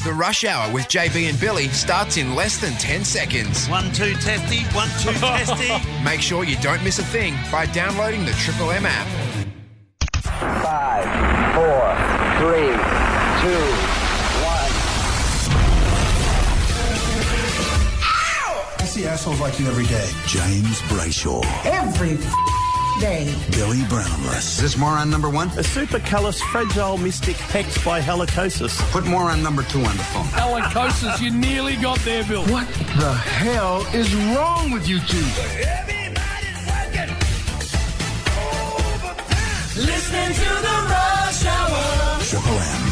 The Rush Hour with JB and Billy starts in less than 10 seconds. 1, 2, testy. 1, 2, testy. Make sure you don't miss a thing by downloading the Triple M app. 5, 4, 3, 2, 1. I see assholes like you every day. James Brayshaw. Every day. Billy Brownless. Is this moron number 1? A supercallus fragile mystic hex by helicosis. Put moron number 2 on the phone. Helicosis, you nearly got there, Bill. What the hell is wrong with you two? Listening to the Rush Hour. Triple M.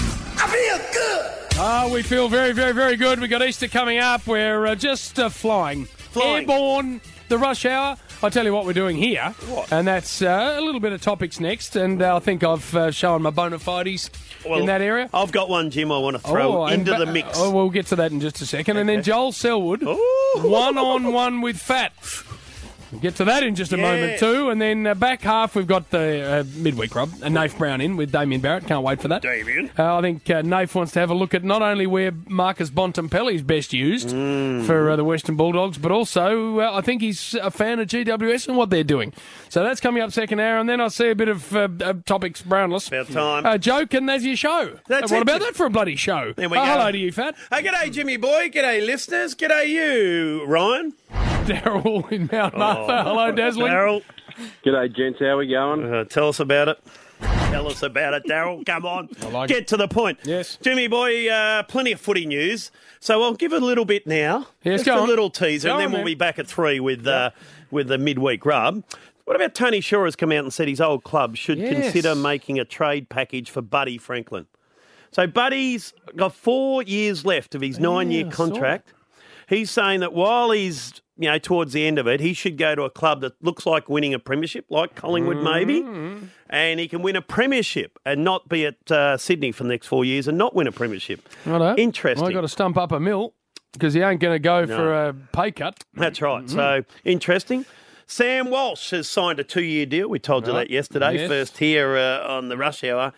We feel very, very, very good. We got Easter coming up. We're just flying. Airborne, the Rush Hour. I'll tell you what we're doing here. What? And that's a little bit of topics next. And I think I've shown my bona fides in that area. I've got one, Jim, I want to throw into the mix. Oh, we'll get to that in just a second. And then Joel Selwood, one-on-one with Fat. We'll get to that in just a moment too. And then back half, we've got the midweek rub, and Nath Brown in with Damien Barrett. Can't wait for that. Damien. I think Nath wants to have a look at not only where Marcus Bontempelli is best used for the Western Bulldogs, but also I think he's a fan of GWS and what they're doing. So that's coming up second hour, and then I see a bit of topics, Brownless. About time. Joke, and there's your show. That's what it. about that for a bloody show? There we go. Hello to you, Fat. Hey, g'day, Jimmy boy. G'day, listeners. G'day, you, Ryan. Daryl in Mount Martha. Hello, Dazzling. Daryl. G'day, gents. How we going? Tell us about it. Tell us about it, Daryl. Come on. Get to the point. Yes. Jimmy boy, plenty of footy news. So I'll give it a little bit now. Yes, Just go a on. little teaser, Go and then on, we'll man. be back at 3 with the midweek rub. What about Tony Shaw has come out and said his old club should consider making a trade package for Buddy Franklin. So Buddy's got 4 years left of his 9-year contract. He's saying that while he's towards the end of it, he should go to a club that looks like winning a premiership, like Collingwood maybe, and he can win a premiership and not be at Sydney for the next 4 years and not win a premiership. Righto. Interesting. Well, I've got to stump up a mill because he ain't going to go for a pay cut. That's right. So, interesting. Sam Walsh has signed a 2-year deal. We told you that yesterday. Yes. First here on the Rush Hour.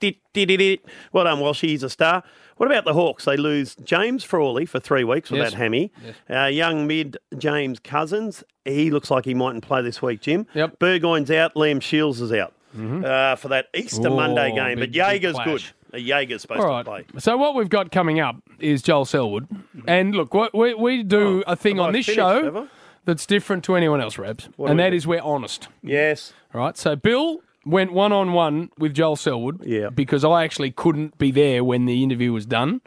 Well done, Walsh. He's a star. What about the Hawks? They lose James Frawley for 3 weeks with that hammy. Yes. Young mid James Cousins. He looks like he mightn't play this week, Jim. Yep. Burgoyne's out. Liam Shields is out for that Easter Monday game. big But Jaeger's clash. good. Jaeger's supposed All right. to play. So what we've got coming up is Joel Selwood. And look, we do a thing Have on I this finished, have I? show that's different to anyone else, Rabs. What And do we that do? is we're honest. Yes. All right. So Bill went one-on-one with Joel Selwood because I actually couldn't be there when the interview was done.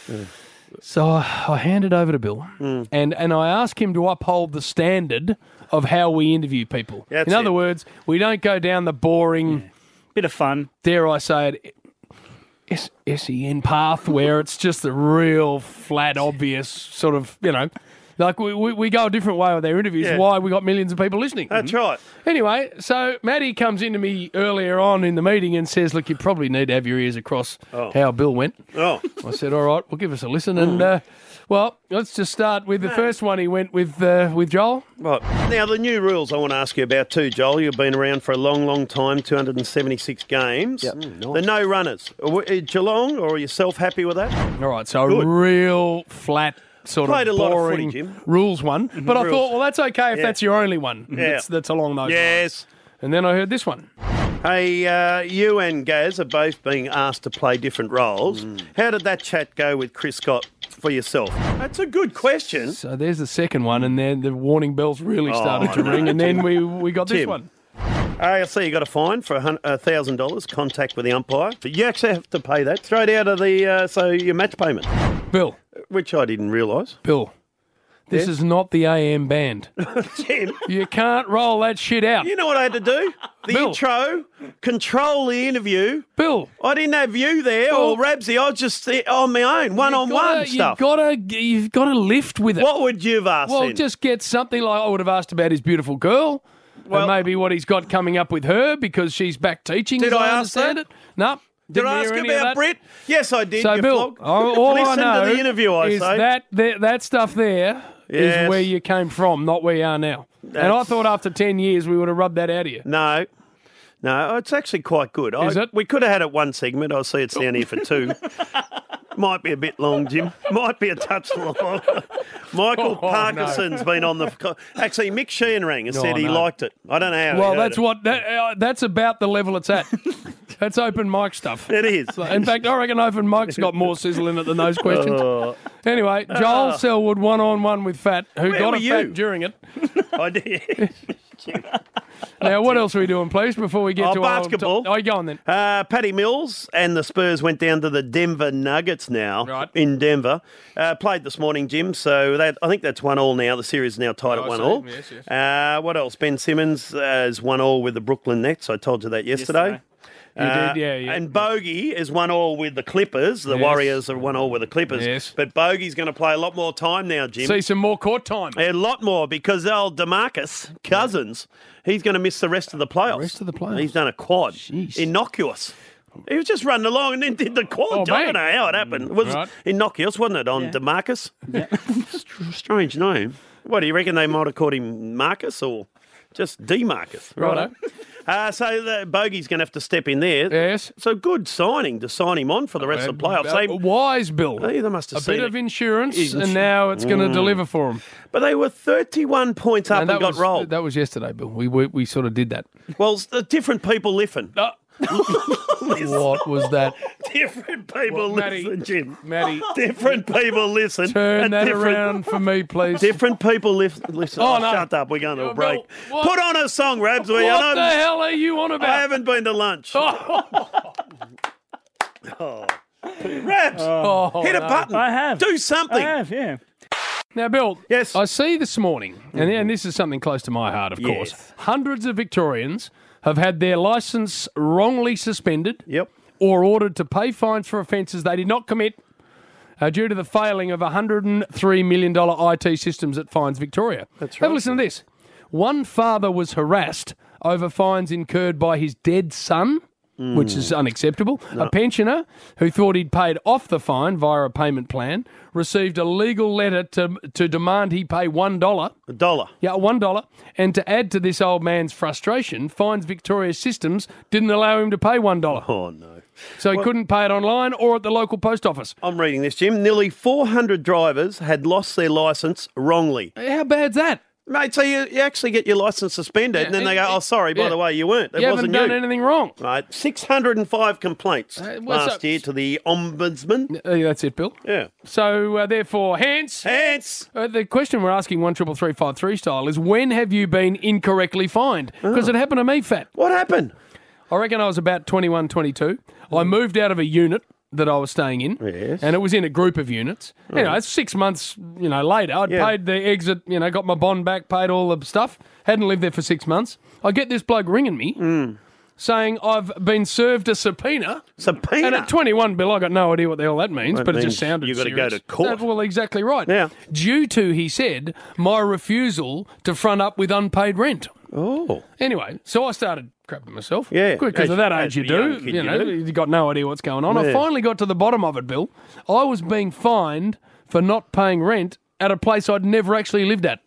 So I handed over to Bill and I asked him to uphold the standard of how we interview people. That's In other it. words, we don't go down the boring, Bit of fun. dare I say it, SEN path where it's just a real flat, obvious sort of, like we go a different way with our interviews. Yeah. Why we got millions of people listening. That's right. Anyway, so Maddie comes into me earlier on in the meeting and says, look, you probably need to have your ears across how Bill went. Oh. I said, all right, well, give us a listen. And, well, let's just start with the first one he went with Joel. Right. Now, the new rules I want to ask you about too, Joel. You've been around for a long, long time, 276 games. Yep. The no runners. Are Geelong, or are you self-happy with that? All right, so Good. a real flat sort Played a of lot of boring footy, Jim. rules one. But I Rules. thought, well, that's okay if Yeah. that's your only one. Yeah. That's along those lines. Yes. And then I heard this one. Hey, you and Gaz are both being asked to play different roles. How did that chat go with Chris Scott for yourself? That's a good question. So there's the second one, and then the warning bells really started to no, ring, and then we got this Tim. one. AFC, you got a fine for $1,000, contact with the umpire. But you actually have to pay that straight out of the, so your match payment, Bill, which I didn't realise. this is not the AM band. Tim, You can't roll that shit out. you know what I had to do? The Bill. intro, control the interview. Bill, I didn't have you there or Rabsy. I was just on my own, one-on-one stuff. You've got to lift with it. What would you have asked Well, then? just get something like I would have asked about his beautiful girl, and maybe what he's got coming up with her because she's back teaching. Did as I I ask understand that? it? No. Did Didn't I hear ask any of about that. Brit? Yes, I did. So, you Bill, flog. all I Listen know to the interview, I is say. that stuff there is Yes. where you came from, not where you are now. And I thought after 10 years we would have rubbed that out of you. No, it's actually quite good. Is it? We could have had it one segment. I see it's down here for two. Might be a bit long, Jim. Might be a touch long. Michael Parkinson's been on the... Actually, Mick Sheehan rang and said he liked it. I don't know how Well, he heard that's it. what that's about the level it's at. That's open mic stuff. It is. In fact, I reckon open mic's got more sizzle in it than those questions. Anyway, Joel Selwood 1-on-1 with Fat, who Where got were a you? fat during it. I did. Now, what else are we doing, please, before we get to basketball. Oh, go on then. Paddy Mills and the Spurs went down to the Denver Nuggets now in Denver. Played this morning, Jim, so I think that's 1-1 now. The series is now tied at 1-1. Yes. What else? Ben Simmons has 1-1 with the Brooklyn Nets. I told you that yesterday. You did, yeah. And Bogey is 1-1 with the Clippers. The Warriors are 1-1 with the Clippers. Yes. But Bogey's going to play a lot more time now, Jim. See some more court time. A lot more because old DeMarcus Cousins, he's going to miss the rest of the playoffs. Rest of the playoffs. He's done a quad. Jeez. Innocuous. He was just running along and then did the quad. I don't know how it happened. It was innocuous, wasn't it, on DeMarcus? Yeah. Strange name. What, do you reckon they might have called him Marcus or just DeMarcus? Righto. So the Bogey's going to have to step in there. Yes. So good signing to sign him on for the rest of the playoffs. Wise, Bill. They must have a seen bit of insurance, and now it's going to deliver for them. But they were 31 points up and got rolled. That was yesterday, Bill. We sort of did that. Well, different people listen. What was that? Different people listen, Jim. Matty. Different people listen. Turn that around for me, please. Different people listen. Oh, no. Shut up. We're going to a Bill, break. Put on a song, Rabs. What the hell are you on about? I haven't been to lunch. Rabs, hit a button. I have. Do something. I have, yeah. Now, Bill, Yes. I see this morning, and this is something close to my heart, of course, hundreds of Victorians have had their licence wrongly suspended or ordered to pay fines for offences they did not commit due to the failing of $103 million IT systems at Fines Victoria. That's right. Have a listen to this. One father was harassed over fines incurred by his dead son, which is unacceptable. No. A pensioner who thought he'd paid off the fine via a payment plan received a legal letter to demand he pay $1. $1. Yeah, $1. And to add to this old man's frustration, Fines Victoria's systems didn't allow him to pay $1. Oh, no. So he couldn't pay it online or at the local post office. I'm reading this, Jim. Nearly 400 drivers had lost their licence wrongly. How bad's that? Mate, so you actually get your licence suspended and then they go, oh, sorry, by the way, you weren't. It You wasn't haven't done anything wrong. Right, 605 complaints last year to the Ombudsman. That's it, Bill. Yeah. So, therefore, hence... the question we're asking 133353 style is, when have you been incorrectly fined? Because it happened to me, Fat. What happened? I reckon I was about 21, 22. I moved out of a unit that I was staying in, and it was in a group of units. Anyway, 6 months, later, I'd paid the exit, got my bond back, paid all the stuff. Hadn't lived there for 6 months. I get this bloke ringing me, saying I've been served a subpoena. Subpoena? And at 21, Bill, I got no idea what the hell that means, but it just sounded you've got to serious. go to court. Well, exactly right. Yeah. Due to, he said, my refusal to front up with unpaid rent. Oh. Anyway, so I started crapping myself. Yeah. Because at that age as you a do. young kid you do. You got no idea what's going on. Yeah. I finally got to the bottom of it, Bill. I was being fined for not paying rent at a place I'd never actually lived at.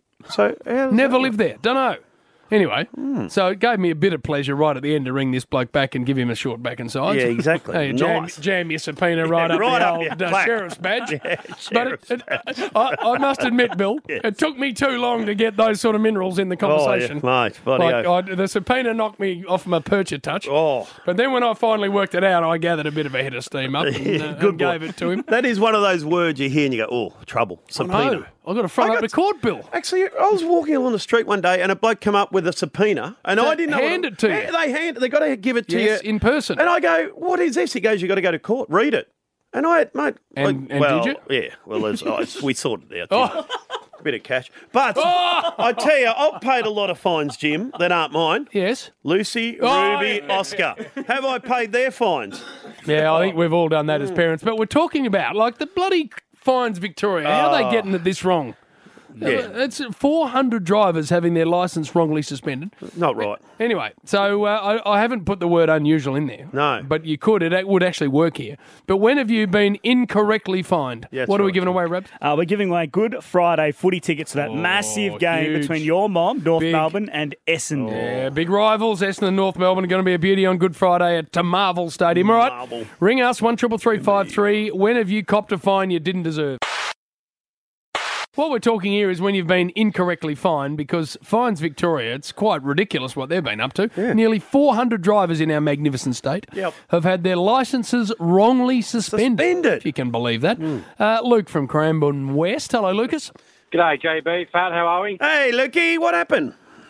So Never lived there. Don't know. Anyway, so it gave me a bit of pleasure right at the end to ring this bloke back and give him a short back and sides. Yeah, exactly. Hey, Nice. jam your subpoena right up right the up old your plaque. sheriff's badge. Yeah, But I must admit, Bill, it took me too long to get those sort of minerals in the conversation. Oh, yeah, mate. Bloody oath. The subpoena knocked me off my perch a touch. Oh. But then when I finally worked it out, I gathered a bit of a head of steam up and gave it to him. That is one of those words you hear and you go, oh, trouble, subpoena. I've got to front up the court, Bill. Actually, I was walking along the street one day and a bloke come up with a subpoena and I didn't know hand it to you. Yeah, they got to give it to Yes, you in person. And I go, what is this? He goes, you got to go to court, read it. And I, mate, And well, did you? Yeah, well, we sorted it out. A bit of cash. But I tell you, I've paid a lot of fines, Jim, that aren't mine. Yes. Lucy, Oh, Ruby, yeah. Oscar. Have I paid their fines? Yeah, I think we've all done that as parents. But we're talking about, like, the bloody Fines Victoria. How are they getting this wrong? Yeah. It's 400 drivers having their licence wrongly suspended. Not right. Anyway, so I haven't put the word unusual in there. No. But you could. It would actually work here. But when have you been incorrectly fined? Yeah, that's what are we right. giving away, Rabs? We're giving away Good Friday footy tickets to that massive game huge. between your mob, North Big. Melbourne, and Essendon. Yeah, big rivals, Essendon and North Melbourne are going to be a beauty on Good Friday at Marvel Stadium. All right, Marvel. ring us, 133353. When have you copped a fine you didn't deserve? What we're talking here is when you've been incorrectly fined, because Fines Victoria, it's quite ridiculous what they've been up to. Yeah. Nearly 400 drivers in our magnificent state Yep. have had their licences wrongly suspended. Suspended. If you can believe that. Luke from Cranbourne West. Hello, Lucas. G'day, JB. Fat, how are we? Hey, Lukey, what happened?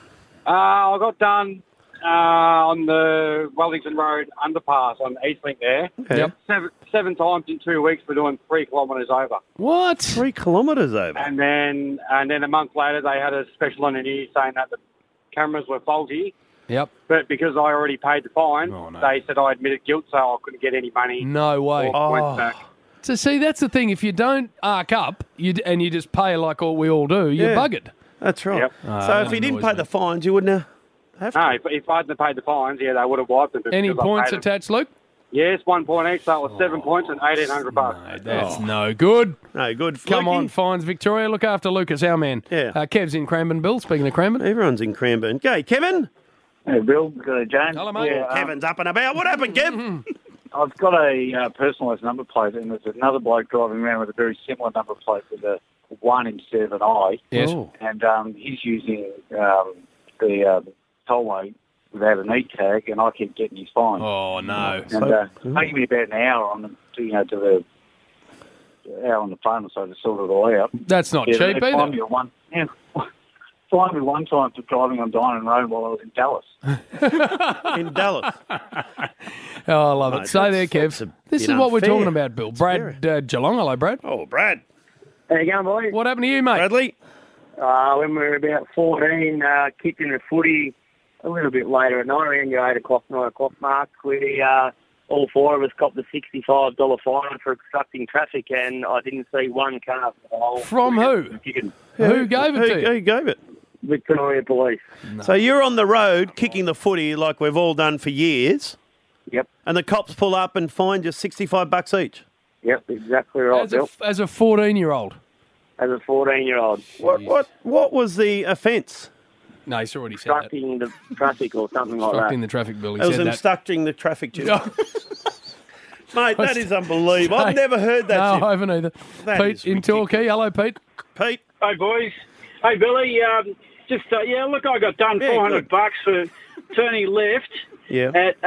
I got done on the Wellington Road underpass on Eastlink there. Yep. Seven times in 2 weeks for doing 3 kilometres over. What? 3 kilometres over. And then a month later, they had a special on the news saying that the cameras were faulty. Yep. But because I already paid the fine, Oh, no. they said I admitted guilt, so I couldn't get any money No way. or points back. So, see, that's the thing. If you don't arc up and you just pay like we all do, you're Yeah. buggered. That's right. Yep. So that if you didn't annoys pay me. the fines, you wouldn't have to. No, if I hadn't paid the fines, yeah, they would have wiped them. but Any because I points paid them- attached, Luke? Yes, 1 point each, so that was 7 points and $1,800. No, that's no good. No, good. Come Lukey. on, Fines Victoria. Look after Lucas, our man. Yeah. Kev's in Cranbourne, Bill. Speaking of Cranbourne. Everyone's in Cranbourne. Go, Kevin. Hey, Bill. Good day, James. Hello, mate. Yeah, Kevin's up and about. What happened, Kev? I've got a personalised number plate, and there's another bloke driving around with a very similar number plate with a 1 instead of an I. Yes. Oh. And he's using the tollway without an E-tag, and I keep getting his fine. Oh, no. And taking me about an hour on the, to the hour on the phone or so to sort it all out. That's not Yeah, cheap they fined either. me one time for driving on Diamond Road while I was in Dallas. In Dallas. Oh, I love No, it. Stay there, that's Kev. a This is bit what we're unfair. talking about, Bill. Brad Geelong. Hello, Brad. Oh, Brad. How you going, boys? What happened to you, mate? Bradley. When we were about 14, kicked in the footy a little bit later at night, around your 8 o'clock, 9 o'clock mark. We, all 4 of us copped a $65 fine for obstructing traffic, and I didn't see one car for the whole... From who? Kicking. Who gave it to you? Who gave it? Victoria Police. So you're on the road kicking the footy like we've all done for years, Yep, and the cops pull up and find you $65 each. yep, exactly right, As Bill. a 14-year-old. As a 14-year-old. What was the offence? No, he's already said that. Obstructing the traffic or something like Obstructing that. the traffic, Bill. He It was said that. obstructing the traffic, Jim. No, Mate, that is unbelievable. I've never heard that, no, Jim. I haven't either. That Pete is in Torquay. Hello, Pete. Pete. Hey, boys. Hey, Billy. Look, I got done Yeah, $400 for turning left Yeah. at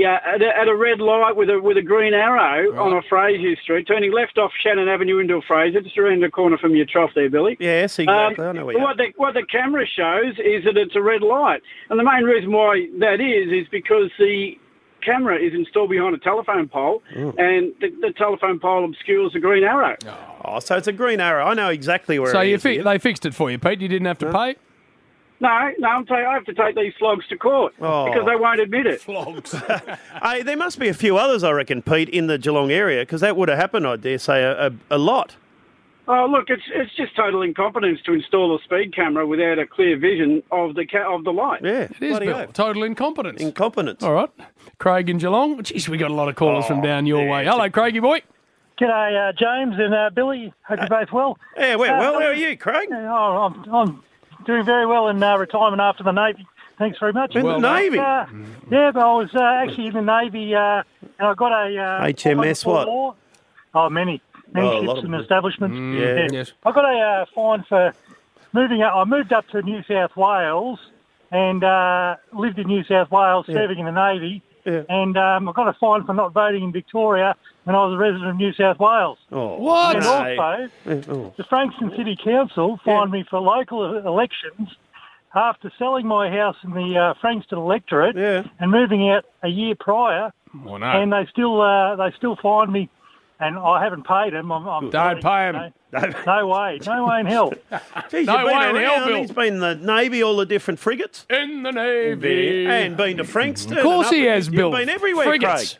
a red light with a green arrow on a Fraser Street, turning left off Shannon Avenue into a Fraser, just around the corner from your trough there, Billy. Yes, exactly. I know where you are. What the camera shows is that it's a red light, and the main reason why that is because the camera is installed behind a telephone pole, and the telephone pole obscures the green arrow. Oh, so it's a green arrow. I know exactly where So it you is. here. they fixed it for you, Pete. You didn't have to pay. No, I have to take these flogs to court because they won't admit it. Flogs. Hey, there must be a few others, I reckon, Pete, in the Geelong area, because that would have happened, I dare say, a lot. Oh, look, it's just total incompetence to install a speed camera without a clear vision of the light. Yeah, It is, Bill. Total incompetence. Incompetence. All right. Craig in Geelong. Jeez, we got a lot of callers from down your way. Hello, Craigie boy. G'day, James and Billy. Hope you're both well. Yeah, well, how are you, Craig? I'm doing very well in retirement after the Navy. Thanks very much. In the Navy? Yeah, but I was actually in the Navy, and I got a... HMS what? Law. Oh, many Oh, a lot ships of and them. establishments. Yeah. Yes. I got a fine for moving up. I moved up to New South Wales and lived in New South Wales serving in the Navy. Yeah. And I got a fine for not voting in Victoria when I was a resident of New South Wales. Oh, What? And also, the Frankston City Council fined me for local elections after selling my house in the Frankston electorate and moving out a year prior. Oh, no. And they still fined me, and I haven't paid them. I'm Don't pay him. No way in hell. Geez, No you've been way in hell, around. Bill. He's been in the Navy, all the different frigates. In the Navy. And been to Frankston. Of course and he up- has, Bill. You've been everywhere, Frigates.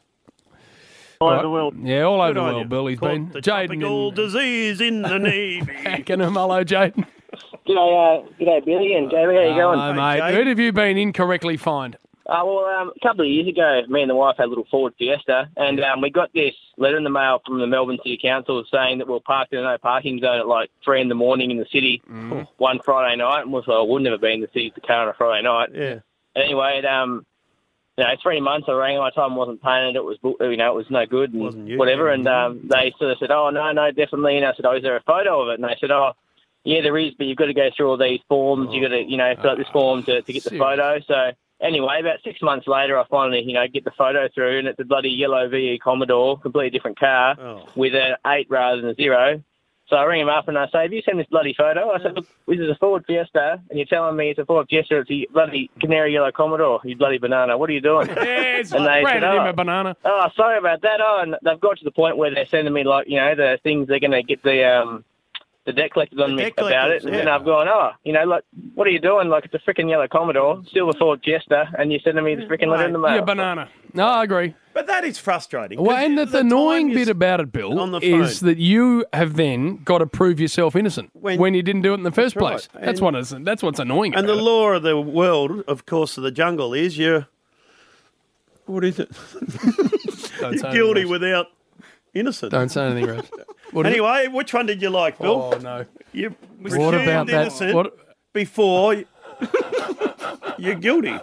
All over the world. Yeah, all over Craig. the Good on world, you. Bill. He's Caught been. the Jaden tropical in disease in the Navy. Pakenham. Hello, Jaden. G'day, Billy and Jamie. How you going? Hello, mate. Who have you been incorrectly fined? A couple of years ago, me and the wife had a little Ford Fiesta, and we got this letter in the mail from the Melbourne City Council saying that we're parked in a no parking zone at like 3 in the morning in the city one Friday night. And we thought, I would never be in the city to the car on a Friday night. Yeah. Anyway, 3 months I rang, my time wasn't paying it. It was, it was no good and whatever. And they sort of said, oh, no, definitely. And I said, oh, is there a photo of it? And they said, oh, yeah, there is, but you've got to go through all these forms. You've got to, fill out this form to get the photo. So anyway, about 6 months later, I finally, get the photo through, and it's a bloody yellow VE Commodore, completely different car, with an 8 rather than a 0. So I ring him up and I say, have you seen this bloody photo? I said, look, this is a Ford Fiesta, and you're telling me it's a Ford Fiesta, it's a bloody canary yellow Commodore, you bloody banana. What are you doing? Yes, and they said, him a banana. Oh, sorry about that. Oh, and they've got to the point where they're sending me, like, the things they're going to get the debt collectors on me about it. And then I've gone, like, what are you doing? Like, it's a freaking yellow Commodore, still a Ford Fiesta, and you're sending me the freaking letter in the mail. Yeah, banana. No, I agree. But that is frustrating. Well, and the annoying bit about it, Bill, is that you have then got to prove yourself innocent when you didn't do it in the first place. Right. That's what's annoying. And about the law of the world, of course, of the jungle is what is it? You're guilty without innocent. Don't say anything, Rose. Anyway, which one did you like, Bill? Oh, no. You what about that? Innocent before you're guilty.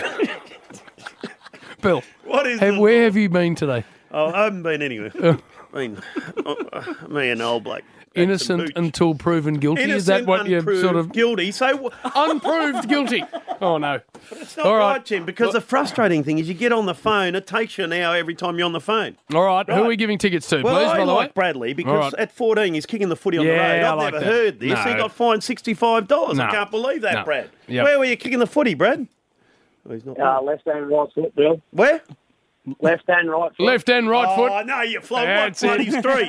Bill, where have you been today? Oh, I haven't been anywhere. Me and old bloke. Innocent until proven guilty. Innocent, is that what you're sort of guilty? So unproved guilty. Oh no, but it's not right, Jim. Because the frustrating thing is, you get on the phone. It takes you an hour every time you're on the phone. All right. Who are we giving tickets to? Well, please, I by the like way? Bradley because at 14 he's kicking the footy on the road. I've never heard this. He got fined $65. I can't believe that, Brad. Yep. Where were you kicking the footy, Brad? Oh, he's not. Left hand, right foot, Bill. Where? Left hand, right foot. Left hand, right foot. Oh, no, you float what bloody street.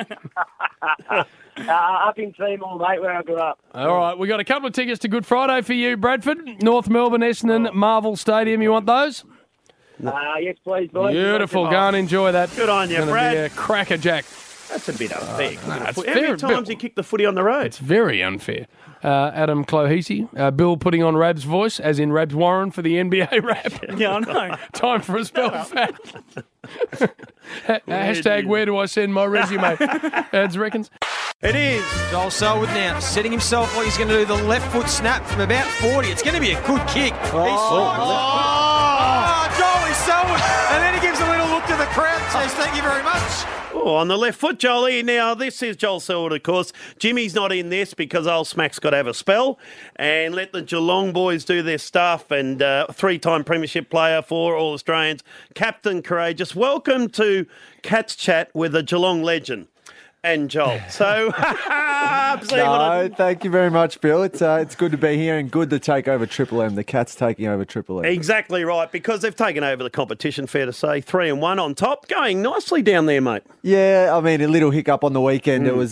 Up in Seymour, mate, where I grew up. All right, we got a couple of tickets to Good Friday for you, Bradford. North Melbourne, Essendon, Marvel Stadium. You want those? Yes, please, boys. Beautiful. Go and enjoy that. Good on you, Gonna Brad. Be a crackerjack. That's a bit unfair. It's How many times you kicked the footy on the road? It's very unfair. Adam Clohesi, Bill putting on Rab's voice, as in Rabs Warren for the NBA rap. Yeah, I know. Time for a spell fact. Hashtag where do I send my resume? Ads reckons. It is. Joel Selwood now setting himself like he's going to do the left foot snap from about 40. It's going to be a good kick. Joel Selwood. And then he gives a little look to the crowd and says, thank you very much. Oh, on the left foot, Jolie. Now, this is Joel Selwood, of course. Jimmy's not in this because old Smack's got to have a spell. And let the Geelong boys do their stuff. And three-time premiership player for All Australians, Captain Courageous. Welcome to Cats Chat with a Geelong legend. And Joel. So, thank you very much, Bill. It's good to be here and good to take over Triple M. The Cats taking over Triple M. Exactly right, because they've taken over the competition, fair to say. 3-1 on top. Going nicely down there, mate. Yeah, I mean, a little hiccup on the weekend. It was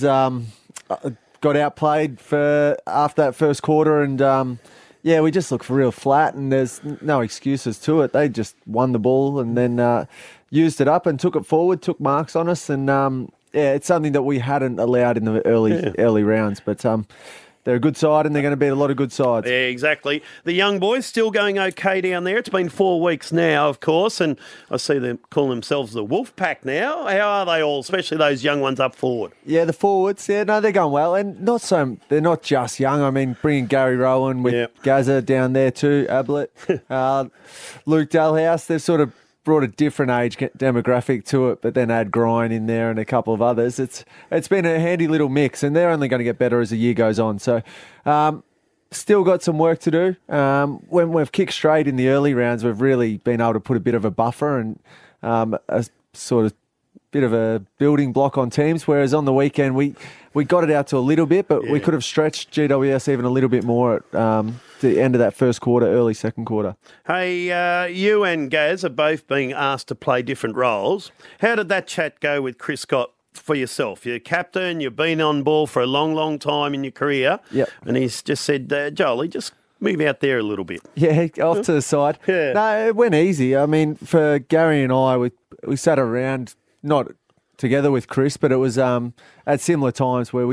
got outplayed after that first quarter and, we just looked for real flat and there's no excuses to it. They just won the ball and then used it up and took it forward, took marks on us and... it's something that we hadn't allowed in the early rounds, but they're a good side and they're going to beat a lot of good sides. Yeah, exactly. The young boys still going okay down there. It's been 4 weeks now, of course, and I see them calling themselves the Wolf Pack now. How are they all, especially those young ones up forward? Yeah, the forwards, they're going well, and they're not just young. I mean, bringing Gary Rowan with Gazza down there too, Ablett, Luke Dalhouse, they've sort of brought a different age demographic to it, but then add Grind in there and a couple of others. It's been a handy little mix, and they're only going to get better as the year goes on. So still got some work to do. When we've kicked straight in the early rounds, we've really been able to put a bit of a buffer and a sort of bit of a building block on teams, whereas on the weekend we got it out to a little bit, but we could have stretched GWS even a little bit more at the end of that first quarter, early second quarter. Hey, you and Gaz are both being asked to play different roles. How did that chat go with Chris Scott for yourself? You're captain, you've been on ball for a long, long time in your career, and he's just said, Jolie, just move out there a little bit. Yeah, off to the side. No, it went easy. I mean, for Gary and I, we sat around, not together with Chris, but it was at similar times where we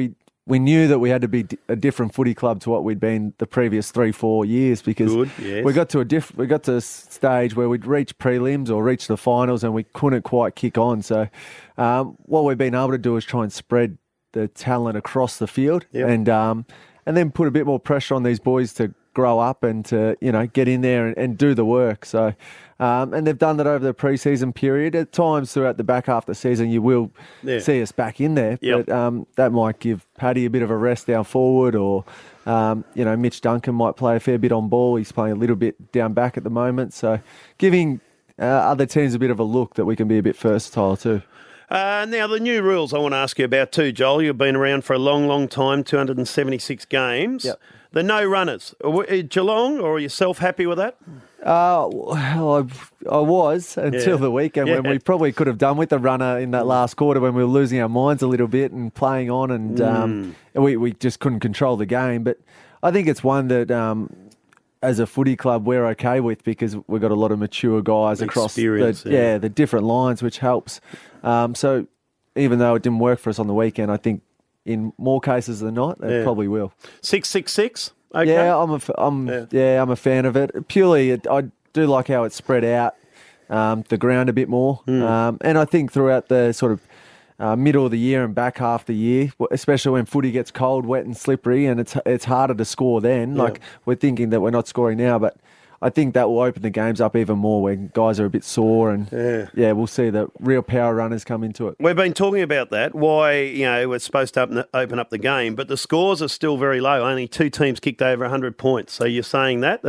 we knew that we had to be a different footy club to what we'd been the previous 3-4 years because we got to a stage where we'd reach prelims or reach the finals and we couldn't quite kick on. So what we've been able to do is try and spread the talent across the field and then put a bit more pressure on these boys to grow up and to, get in there and do the work. So, and they've done that over the pre-season period. At times throughout the back half of the season, you will see us back in there. But that might give Paddy a bit of a rest down forward or, Mitch Duncan might play a fair bit on ball. He's playing a little bit down back at the moment. So giving other teams a bit of a look that we can be a bit versatile too. Now, the new rules I want to ask you about too, Joel. You've been around for a long, long time, 276 games. Yep. The no runners. Geelong, or are yourself happy with that? Well, I was until the weekend when we probably could have done with the runner in that last quarter when we were losing our minds a little bit and playing on and we just couldn't control the game. But I think it's one that as a footy club we're okay with because we've got a lot of mature guys across the different lines, which helps. So even though it didn't work for us on the weekend, I think in more cases than not, it probably will. 666. Okay. Yeah, I'm a fan of it. Purely, I do like how it's spread out the ground a bit more, and I think throughout the sort of middle of the year and back half the year, especially when footy gets cold, wet, and slippery, and it's harder to score then. Like we're thinking that we're not scoring now, but I think that will open the games up even more when guys are a bit sore and we'll see the real power runners come into it. We've been talking about that, why, we're supposed to open up the game, but the scores are still very low. Only 2 teams kicked over 100 points. So you're saying that?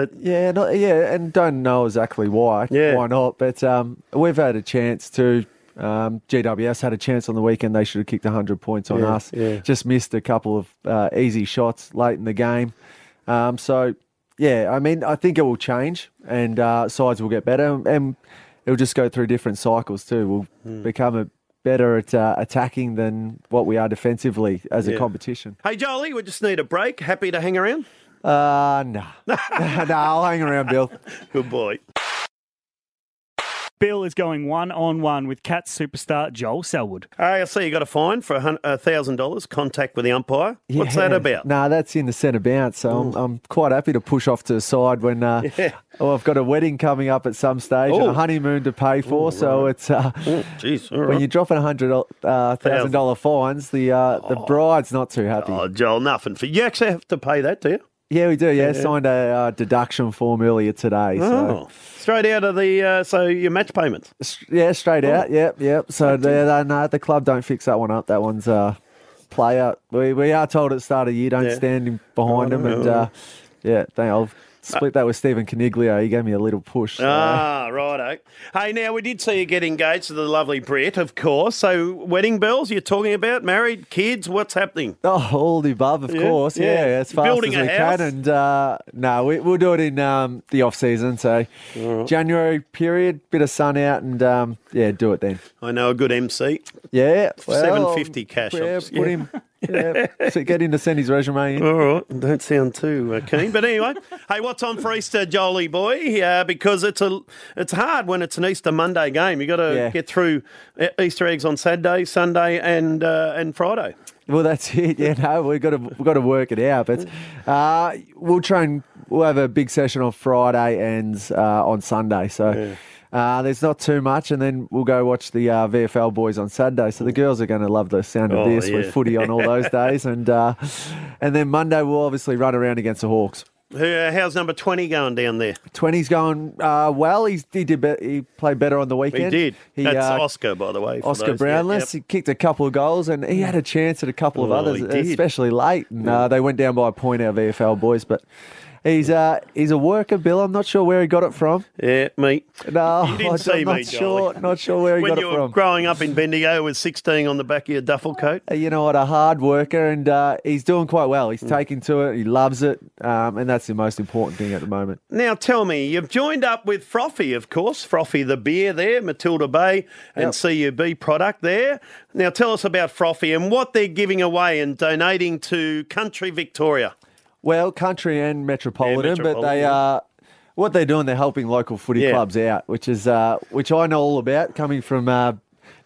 And don't know exactly why. Yeah. Why not? But we've had a chance to. GWS had a chance on the weekend. They should have kicked 100 points on us. Yeah. Just missed a couple of easy shots late in the game. Yeah, I mean, I think it will change and sides will get better and it'll just go through different cycles too. We'll become better at attacking than what we are defensively as a competition. Hey, Jolie, we just need a break. Happy to hang around? No. No, I'll hang around, Bill. Good boy. Bill is going one-on-one with Cats superstar Joel Selwood. I see you got a fine for $1,000, contact with the umpire. What's that about? No, that's in the centre bounce, so I'm quite happy to push off to the side when I've got a wedding coming up at some stage and a honeymoon to pay for, so it's when you're dropping $100,000 fines, the bride's not too happy. Oh, Joel, nothing for you. Actually have to pay that, do you? Yeah, we do. Yeah, signed a deduction form earlier today. So. Straight out of the so your match payments. Yeah, straight out. Yep. So the club don't fix that one up. That one's player. We are told at the start of the year don't stand behind them, and I'll split that with Stephen Caniglio. He gave me a little push. So. Righto. Hey, now we did see you get engaged to the lovely Brett, of course. So wedding bells you're talking about, married, kids, what's happening? Oh, all the above, of course. Yeah, as fast building as we house. can. And we'll do it in the off season. So January period, bit of sun out, and do it then. I know a good MC. Yeah, well, $750 cash. Put him. So get him to send his resume in. All right, don't sound too keen, but anyway. Hey, what's on for Easter, Jolie boy? Because it's hard when it's an Easter Monday game. You got to get through Easter eggs on Saturday, Sunday, and Friday. Well, that's it. We've got to work it out. But we'll have a big session on Friday and on Sunday. So. There's not too much, and then we'll go watch the VFL boys on Saturday. So the girls are going to love the sound of this with footy on all those days, and then Monday we'll obviously run around against the Hawks. How's number 20 going down there? 20's going well. He played better on the weekend. He did. That's Oscar, by the way. Oscar Brownless. He kicked a couple of goals, and he had a chance at a couple of others, especially late. And they went down by a point, our VFL boys, but. He's a worker, Bill. I'm not sure where he got it from. Yeah, me. No, you didn't see me, Jolie. Not sure where he got it from. When you were growing up in Bendigo with 16 on the back of your duffel coat. You know what, a hard worker, and he's doing quite well. He's taking to it. He loves it, and that's the most important thing at the moment. Now, tell me, you've joined up with Frothy, of course. Frothy the beer there, Matilda Bay, and CUB product there. Now, tell us about Frothy and what they're giving away and donating to Country Victoria. Well, country and metropolitan, but they are what they're doing. They're helping local footy clubs out, which I know all about. Coming from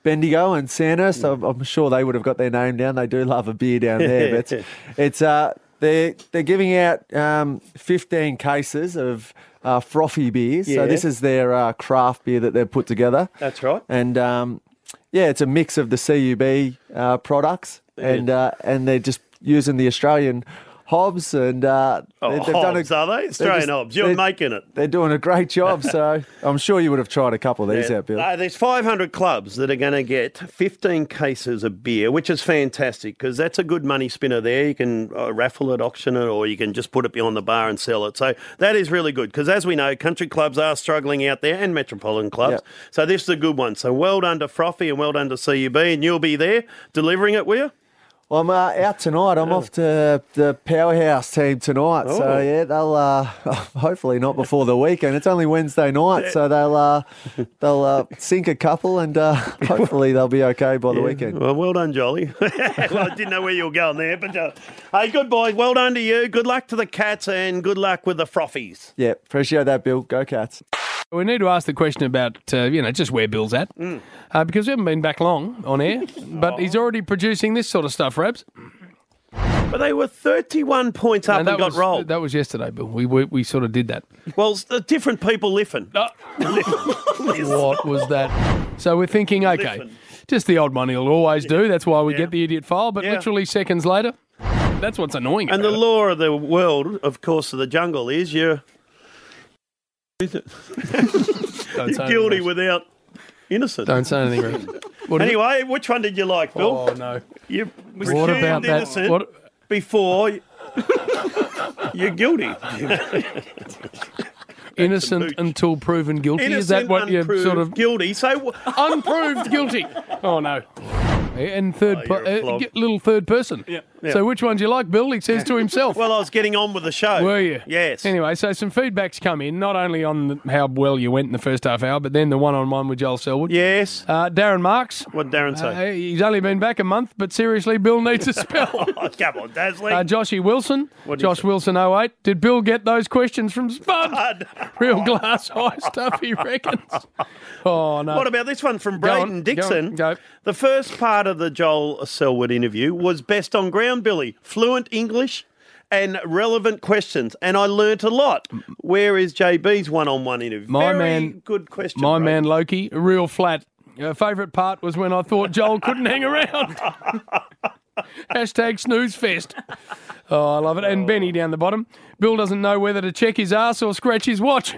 Bendigo and Sandhurst. I'm sure they would have got their name down. They do love a beer down there. But it's they're giving out 15 cases of frothy beers. Yeah. So this is their craft beer that they've put together. That's right. And it's a mix of the CUB products, and they're just using the Australian hobs, and are they? Australian hobs. You're making it. They're doing a great job, so I'm sure you would have tried a couple of these out, Bill. There's 500 clubs that are going to get 15 cases of beer, which is fantastic because that's a good money spinner there. You can raffle it, auction it, or you can just put it behind the bar and sell it. So that is really good because, as we know, country clubs are struggling out there and metropolitan clubs. Yep. So this is a good one. So well done to Frothy and well done to CUB, and you'll be there delivering it, will you? I'm out tonight. I'm off to the Powerhouse team tonight. Oh. So, yeah, they'll hopefully not before the weekend. It's only Wednesday night, so they'll sink a couple and hopefully they'll be okay by the weekend. Well done, Jolly. I didn't know where you were going there. But hey, good boys. Well done to you. Good luck to the Cats and good luck with the Frothies. Yeah, appreciate that, Bill. Go Cats. We need to ask the question about, just where Bill's at. Because we haven't been back long on air, but he's already producing this sort of stuff, Rabs. But they were 31 points up and got rolled. That was yesterday, Bill. We sort of did that. Well, different people listen. What was that? So we're thinking, okay, just the odd one he'll always do. That's why we get the idiot file. But literally seconds later, that's what's annoying And about the law of the world, of course, of the jungle is you're guilty without innocent. Don't say anything, Rabs. Anyway, which one did you like, Bill? Oh, no. You What about that? innocent before you're guilty. Innocent until proven guilty. Innocent, Is that what you're unproved sort of guilty? So unproved guilty? Oh no. And little third person. Yeah. So which one do you like, Bill? He says to himself. Well, I was getting on with the show. Were you? Yes. Anyway, so some feedback's come in, not only on how well you went in the first half hour, but then the one-on-one with Joel Selwood. Yes. Darren Marks. What did Darren say? He's only been back a month, but seriously, Bill needs a spell. Oh, come on, Dazzling. Joshy Wilson. Josh Wilson 08. Did Bill get those questions from Spud? Real glass eye stuff, he reckons. Oh, no. What about this one from Braden Dixon? Go. The first part of the Joel Selwood interview was best on ground, Billy. Fluent English and relevant questions. And I learnt a lot. Where is JB's one-on-one interview? Good question. My man Loki, real flat. Favourite part was when I thought Joel couldn't hang around. Hashtag snooze fest. Oh, I love it. And Benny down the bottom. Bill doesn't know whether to check his ass or scratch his watch.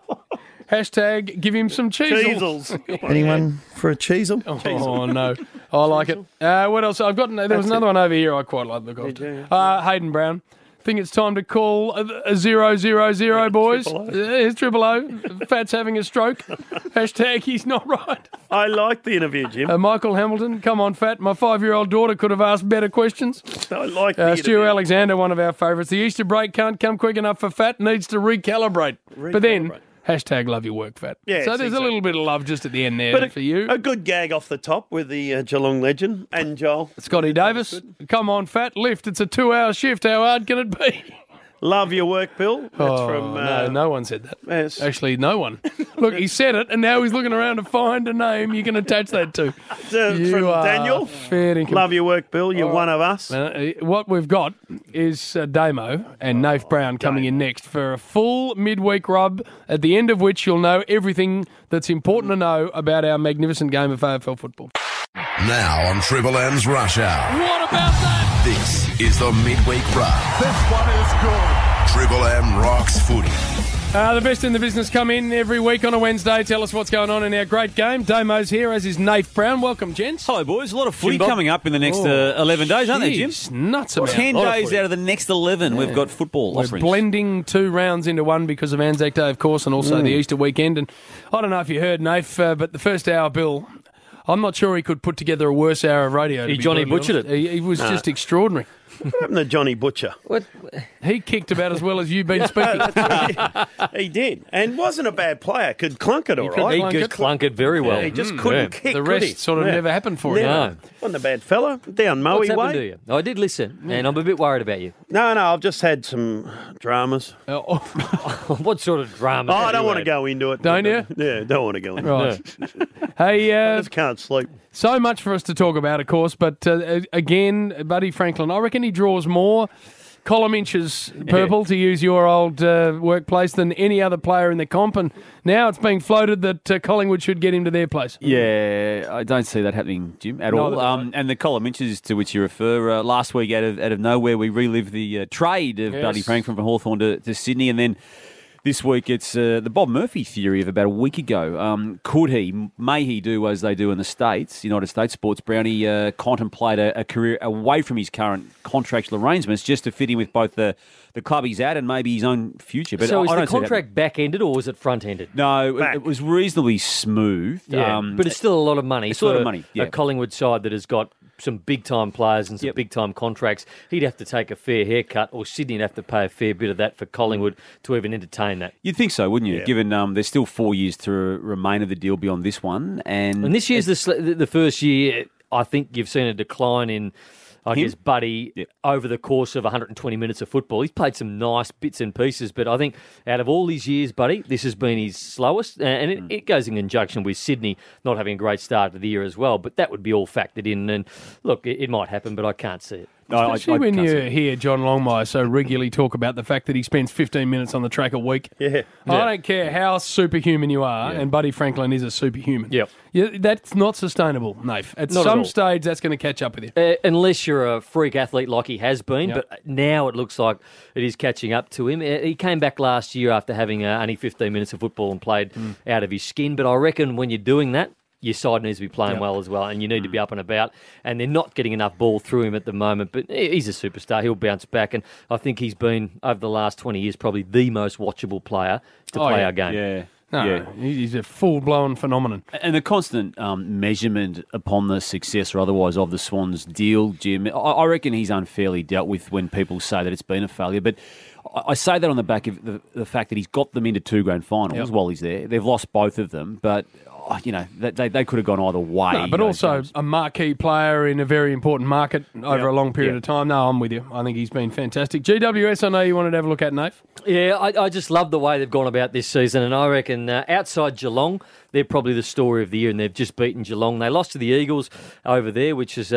Hashtag give him some cheezels. Anyone for a cheesel? Oh, no. I like it. What else? There was another one over here I quite like the look of. Hayden Brown. I think it's time to call a 000, boys. Here's 000. Fat's having a stroke. Hashtag he's not right. I like the interview, Jim. Michael Hamilton, come on, Fat. My 5-year-old daughter could have asked better questions. I like the interview. Stu Alexander, one of our favourites. The Easter break can't come quick enough for Fat. Needs to recalibrate. But then... Hashtag love your work, Fat. Yes, so there's a little bit of love just at the end there for you. A good gag off the top with the Geelong legend and Joel. Scotty Davis, come on, Fat, lift. It's a 2-hour shift. How hard can it be? Love your work, Bill. That's from... no one said that. Yes. Actually, no one. Look, he said it, and now he's looking around to find a name you can attach that to. From Daniel. Love your work, Bill. You're one of us. What we've got is Damo and Nath Brown coming in next for a full midweek rub, at the end of which you'll know everything that's important to know about our magnificent game of AFL football. Now on Triple M's Rush Hour. What about that? This is the midweek rub. This one is good. Triple M rocks footy. The best in the business come in every week on a Wednesday. Tell us what's going on in our great game. Damo's here, as is Nath Brown. Welcome, gents. Hello, boys. A lot of footy coming up in the next 11 days, aren't there, Jim? Nuts amount. 10 days out of the next 11, we've got football We're offerings. blending 2 rounds into one because of Anzac Day, of course, and also the Easter weekend. And I don't know if you heard, Nath, but the first hour, Bill... I'm not sure he could put together a worse hour of radio. Johnny butchered it. He was just extraordinary. What happened to Johnny Butcher? He kicked about as well as you've been speaking. He did, and wasn't a bad player. Could clunk it all right. He could clunk it very well. Yeah, he just couldn't kick. The rest sort of never happened for him. No. Wasn't a bad fella. Down Moe What's happened way. to you? I did listen, and I'm a bit worried about you. No, I've just had some dramas. What sort of drama? I don't want to go into it. Don't you? Yeah, don't want to go into Right. it. Hey, I just can't sleep. So much for us to talk about, of course, but again, Buddy Franklin, I reckon he draws more column inches, Purple, to use your old workplace, than any other player in the comp, and now it's being floated that Collingwood should get him to their place. Yeah, I don't see that happening, Jim, at all. And the column inches to which you refer, last week out of nowhere, we relived the trade of Buddy Franklin from Hawthorn to Sydney, and then this week it's the Bob Murphy theory of about a week ago. May he do as they do in the States, United States Sports Brownie, contemplate a career away from his current contractual arrangements just to fit in with both the club he's at and maybe his own future. But so I is don't the see that. contract back-ended or was it front-ended? No, it was reasonably smooth. Yeah, but it's still a lot of money. It's a lot of money, yeah. A Collingwood side that has got some big-time players and some big-time contracts, he'd have to take a fair haircut, or Sydney'd have to pay a fair bit of that for Collingwood to even entertain that. You'd think so, wouldn't you? Yeah. Given there's still 4 years to remain of the deal beyond this one. And this year's the first year, I think you've seen a decline in, I guess, Buddy over the course of 120 minutes of football. He's played some nice bits and pieces, but I think out of all these years, Buddy, this has been his slowest, and it goes in conjunction with Sydney not having a great start to the year as well, but that would be all factored in, and look, it might happen, but I can't see it. Especially when you hear John Longmire so regularly talk about the fact that he spends 15 minutes on the track a week. Yeah. I don't care how superhuman you are, and Buddy Franklin is a superhuman. Yep. That's not sustainable, Nath. At some stage, that's going to catch up with you. Unless you're a freak athlete like he has been, but now it looks like it is catching up to him. He came back last year after having only 15 minutes of football and played out of his skin, but I reckon when you're doing that, your side needs to be playing well as well, and you need to be up and about, and they're not getting enough ball through him at the moment, but he's a superstar. He'll bounce back, and I think he's been, over the last 20 years, probably the most watchable player to play our game. Yeah. No, he's a full-blown phenomenon. And the constant measurement upon the success or otherwise of the Swans deal, Jim, I reckon he's unfairly dealt with when people say that it's been a failure, but I say that on the back of the fact that he's got them into 2 grand finals while he's there. They've lost both of them, but they could have gone either way. No, but also a marquee player in a very important market over a long period of time. No, I'm with you. I think he's been fantastic. GWS, I know you wanted to have a look at, Nath. Yeah, I just love the way they've gone about this season, and I reckon outside Geelong, they're probably the story of the year, and they've just beaten Geelong. They lost to the Eagles over there, which is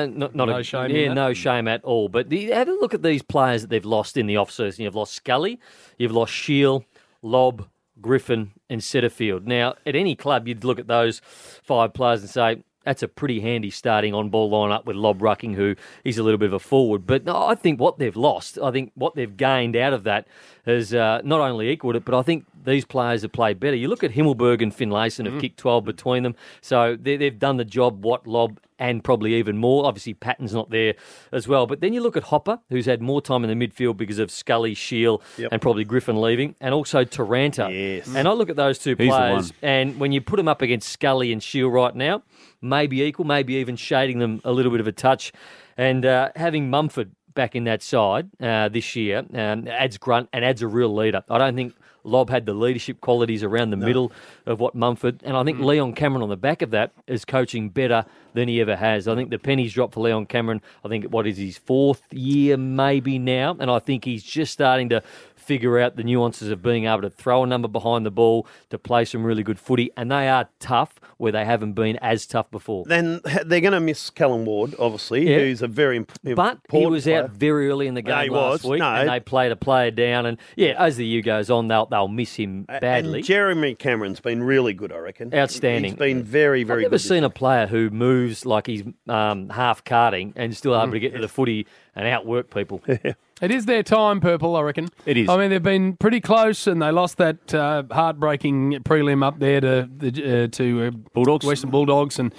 no shame at all. But have a look at these players that they've lost in the off-season. You've lost Scully, you've lost Shield, Lobb, Griffin and Setterfield. Now, at any club, you'd look at those 5 players and say, that's a pretty handy starting on-ball lineup with Lobb rucking, who is a little bit of a forward. But no, I think what they've lost, I think what they've gained out of that has not only equalled it, but I think these players have played better. You look at Himmelberg and Finlayson have kicked 12 between them. So they've done the job what Lobb and probably even more. Obviously, Patton's not there as well. But then you look at Hopper, who's had more time in the midfield because of Scully, Shield, and probably Griffin leaving, and also Taranto. Yes. And I look at those two players, and when you put them up against Scully and Shield right now, maybe equal, maybe even shading them a little bit of a touch. And having Mumford back in that side this year adds grunt and adds a real leader. I don't think Lobb had the leadership qualities around the middle of what Mumford, and I think Leon Cameron on the back of that is coaching better than he ever has. I think the pennies dropped for Leon Cameron. I think what is his 4th year maybe now, and I think he's just starting to figure out the nuances of being able to throw a number behind the ball, to play some really good footy, and they are tough where they haven't been as tough before. Then they're going to miss Callum Ward, obviously, who's a very important But he was player. out very early in the game last week, and they played a player down, and as the year goes on, they'll miss him badly. And Jeremy Cameron's been really good, I reckon. Outstanding. He's been very, very good. I've never seen a player who moves like he's half karting and still able to get to the footy and outwork people. It is their time, Purple, I reckon. It is. I mean, they've been pretty close, and they lost that heartbreaking prelim up there to Bulldogs, Western Bulldogs, and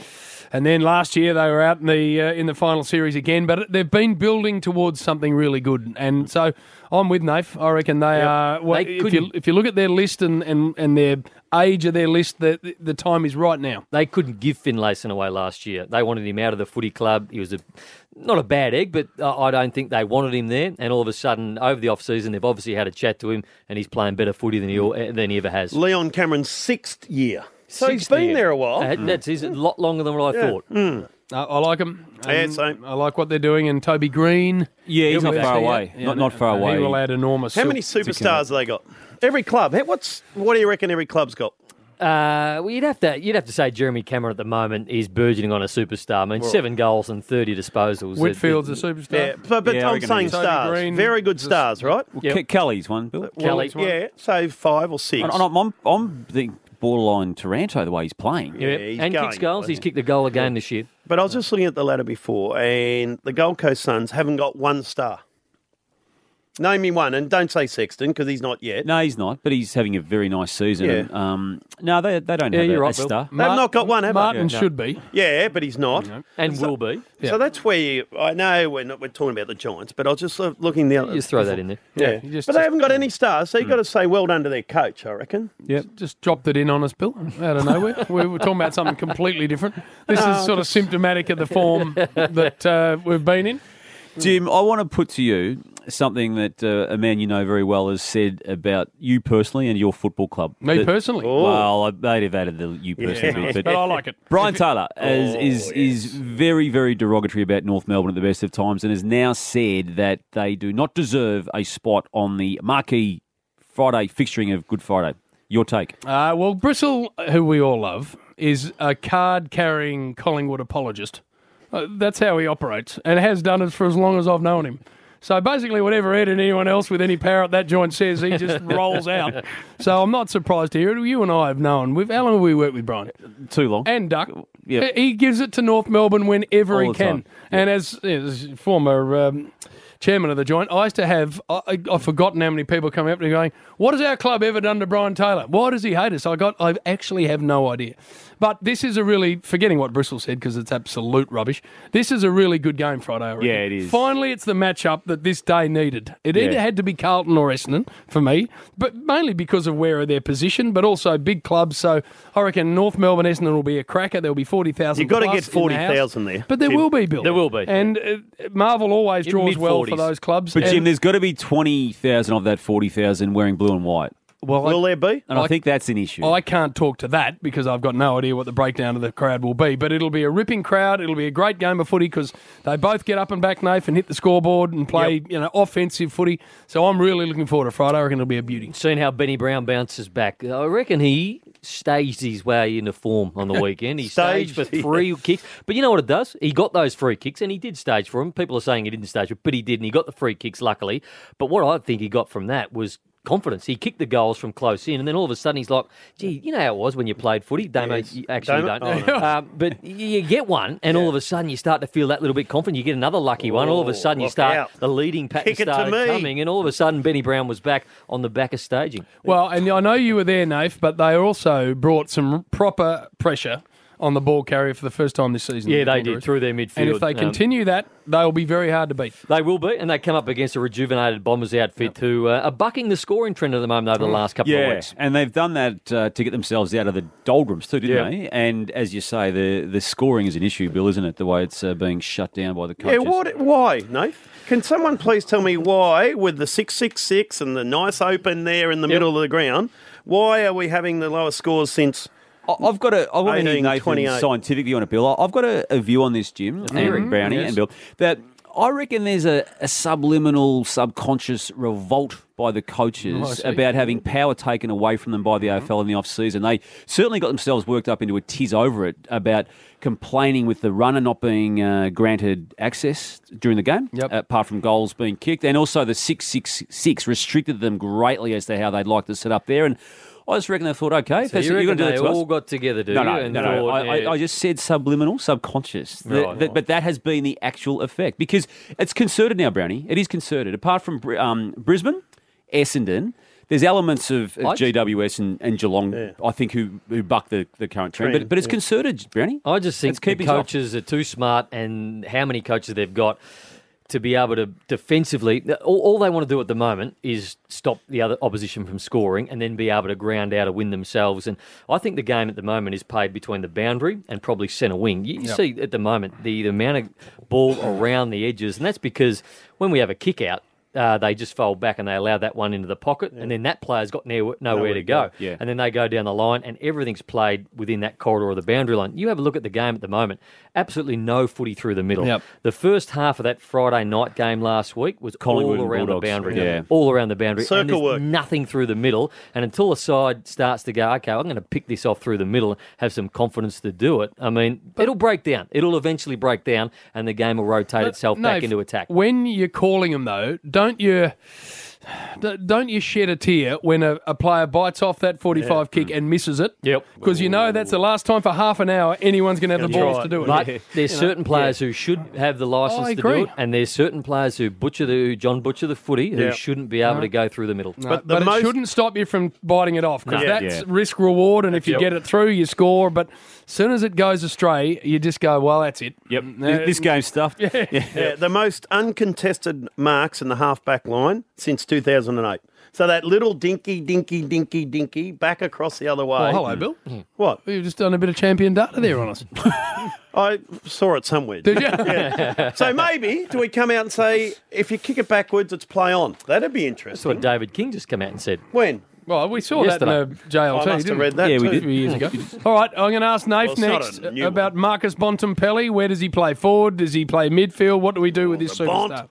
And then last year they were out in the final series again, but they've been building towards something really good. And so I'm with Nath. I reckon they are. Well, if you look at their list and their age of their list, the time is right now. They couldn't give Finlayson away last year. They wanted him out of the footy club. He was not a bad egg, but I don't think they wanted him there. And all of a sudden, over the off-season, they've obviously had a chat to him, and he's playing better footy than he ever has. Leon Cameron's 6th year. So he's been there a while. That's a lot longer than what I thought. I like him. Yeah, same. I like what they're doing. And Toby Green. Yeah, he's not far away. Not far away. He will add enormous. How many superstars have they got? Every club. What do you reckon every club's got? Well, you'd have to say Jeremy Cameron at the moment is burgeoning on a superstar. I mean, 7 goals and 30 disposals. Whitfield's a superstar. Yeah, but I'm saying stars. Green, very good stars, right? Well, Kelly's one, Bill. Kelly's one. Yeah, so 5 or 6. I'm the borderline Taranto the way he's playing. Yeah, and kicks goals. He's kicked a goal a game this year. But I was just looking at the ladder before, and the Gold Coast Suns haven't got 1 star. Name me one, and don't say Sexton because he's not yet. No, he's not, but he's having a very nice season. Yeah. No, they don't have a star. They've not got one, have they? Martin should be. Yeah, but he's not. And will be. Yeah. So that's where I know we're talking about the Giants, but I was just looking the other. You just throw that in there. Yeah, but they haven't got any stars, so you've got to say well done to their coach, I reckon. Yeah, just dropped it in on us, Bill, out of nowhere. We were talking about something completely different. This is sort of symptomatic of the form that we've been in. Jim, I want to put to you something that a man you know very well has said about you personally and your football club. Me personally? Well, I may have added the you personally bit, but I like it. Brian Taylor is very, very derogatory about North Melbourne at the best of times and has now said that they do not deserve a spot on the marquee Friday fixturing of Good Friday. Your take? Well, Bristol, who we all love, is a card-carrying Collingwood apologist. That's how he operates and has done it for as long as I've known him. So basically whatever Ed and anyone else with any power at that joint says, he just rolls out. So I'm not surprised to hear it. You and I have known. How long have we worked with Brian? Too long. And Duck. Yep. He gives it to North Melbourne whenever he can. Time. And as former chairman of the joint, I used to have, I've forgotten how many people come up to me going, what has our club ever done to Brian Taylor? Why does he hate us? I actually have no idea. But this is a really, forgetting what Bristol said because it's absolute rubbish, this is a really good game Friday, I reckon. Yeah, it is. Finally, it's the matchup that this day needed. It either had to be Carlton or Essendon for me, but mainly because of where they're positioned, but also big clubs. So I reckon North Melbourne, Essendon will be a cracker. There'll be 40,000. You've got to get 40,000 there. But there will be, Bill. There will be. And Marvel always draws well for those clubs. But Jim, there's got to be 20,000 of that 40,000 wearing blue and white. Well, will there be? And I think that's an issue. I can't talk to that because I've got no idea what the breakdown of the crowd will be. But it'll be a ripping crowd. It'll be a great game of footy because they both get up and back, Nath, and hit the scoreboard and play offensive footy. So I'm really looking forward to Friday. I reckon it'll be a beauty. Seeing how Benny Brown bounces back. I reckon he staged his way into form on the weekend. He staged for 3 kicks. But you know what it does? He got those free kicks and he did stage for them. People are saying he didn't stage it, but he did, and he got the free kicks, luckily. But what I think he got from that was confidence. He kicked the goals from close in, and then all of a sudden he's like, gee, you know how it was when you played footy? Damo, you actually don't. Oh, no. But you get one, and all of a sudden you start to feel that little bit confident. You get another lucky one. All of a sudden you start, the leading pattern started coming, and all of a sudden Benny Brown was back on the back of staging. Well, and I know you were there, Nath, but they also brought some proper pressure on the ball carrier for the first time this season. Yeah, they did, through their midfield. And if they continue that, they'll be very hard to beat. They will be, and they come up against a rejuvenated Bombers outfit who are bucking the scoring trend at the moment over the last couple of weeks. And they've done that to get themselves out of the doldrums too, didn't they? And as you say, the scoring is an issue, Bill, isn't it? The way it's being shut down by the coaches. Yeah, why, Nath? Can someone please tell me why, with the 666 and the nice open there in the middle of the ground, why are we having the lowest scores since... I want to hear Nathan's scientific view on it, Bill. I've got a view on this, Jim, and Brownie and Bill, that I reckon there's a subliminal, subconscious revolt by the coaches about having power taken away from them by the AFL in the off-season. They certainly got themselves worked up into a tiz over it about complaining with the runner not being granted access during the game, apart from goals being kicked, and also the 666 restricted them greatly as to how they'd like to set up there. And I just reckon they thought, okay, so you're going to do that to us. They all got together, do you? No. I just said subliminal, subconscious. But that has been the actual effect. Because it's concerted now, Brownie. It is concerted. Apart from Brisbane, Essendon, there's elements of GWS and Geelong, I think, who buck the current trend. But it's concerted, Brownie. I just think the coaches are too smart, and how many coaches they've got to be able to defensively. All they want to do at the moment is stop the other opposition from scoring and then be able to ground out a win themselves. And I think the game at the moment is played between the boundary and probably centre wing. You see at the moment the amount of ball around the edges, and that's because when we have a kick out, they just fold back and they allow that one into the pocket, and then that player's got nowhere to go. Yeah. And then they go down the line, and everything's played within that corridor of the boundary line. You have a look at the game at the moment, absolutely no footy through the middle. Yep. The first half of that Friday night game last week was Collingwood all around the Bulldogs. boundary. Yeah. All around the boundary. Circle and there's work. nothing through the middle, and until a side starts to go, okay, I'm going to pick this off through the middle and have some confidence to do it, I mean, it'll break down. It'll eventually break down, and the game will rotate itself back into attack. When you're calling them, though, don't you shed a tear when a player bites off that 45 kick and misses it? Yep. Because you know that's the last time for half an hour anyone's going to have the balls to do it. But there's certain players who should have the licence to do it, and there's certain players who John Butcher the footy, who shouldn't be able to go through the middle. No, but it shouldn't stop you from biting it off, because that's risk-reward, and if you get it through, you score. But as soon as it goes astray, you just go, well, that's it. Yep. This game's stuffed. The most uncontested marks in the half-back line since 2008. So that little dinky back across the other way. Oh, hello, Bill. What? You've just done a bit of champion data there on us. I saw it somewhere. Did you? Yeah. So maybe, do we come out and say, if you kick it backwards, it's play on? That'd be That's interesting. what David King just came out and said. When? Well, we saw that in the JLT, I must have didn't read that Yeah, too. we did. a few years ago. All right, I'm going to ask Nath Well, next it's not a new about Marcus Bontempelli. Where does he play forward? Does he play midfield? What do we do with this superstar?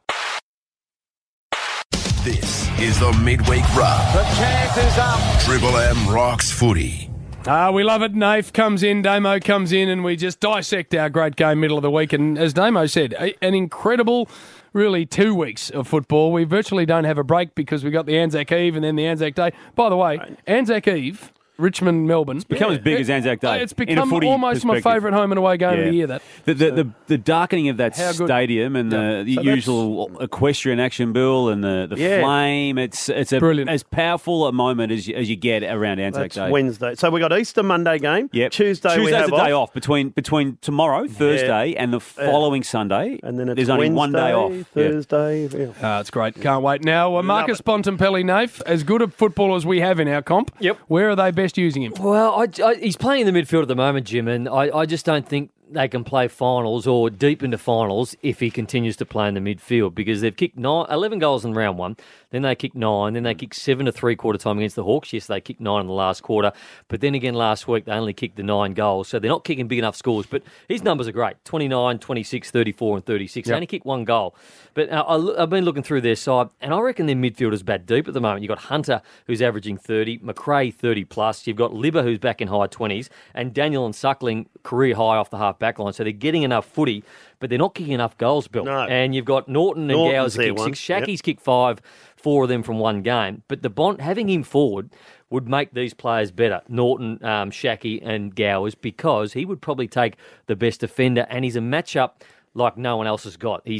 This is the Midweek Rub. The chance is up. Triple M rocks footy. We love it. Nath comes in, Damo comes in, and we just dissect our great game middle of the week. And as Damo said, an incredible, really 2 weeks of football. We virtually don't have a break because we got the Anzac Eve and then the Anzac Day. By the way, Anzac Eve, Richmond, Melbourne. It's become as big as Anzac Day. It's become almost my favourite home and away game of the year. That the darkening of that stadium and the usual equestrian action, Bill, and the flame. It's brilliant. As powerful a moment as you get around Anzac Day. Wednesday. So we got Easter Monday game. Yep. Tuesday's we have a day off between tomorrow, Thursday, and the following Sunday. And then it's there's only one day off. Thursday. It's great. Can't wait. Now, Marcus Bontempelli, Nath, as good a footballer as we have in our comp. Yep. Where are they best using him? Well, he's playing in the midfield at the moment, Jim, and I just don't think they can play finals or deep into finals if he continues to play in the midfield, because they've kicked 11 goals in round one, then they kicked 9, then they kicked 7 at three-quarter time against the Hawks. Yes, they kicked 9 in the last quarter, but then again last week they only kicked the 9 goals, so they're not kicking big enough scores, but his numbers are great, 29, 26, 34 and 36. They only kicked 1 goal. But I've been looking through their side, and I reckon their midfield is bad deep at the moment. You've got Hunter, who's averaging 30, McRae 30+, you've got Libba, who's back in high 20s, and Daniel and Suckling career high off the half-back line, so they're getting enough footy, but they're not kicking enough goals, Bill. No. And you've got Norton and Gowers kick 6. Shackie's kicked 5, 4 of them from one game. But having him forward would make these players better, Norton, Shackie and Gowers, because he would probably take the best defender, and he's a matchup like no one else has got. He's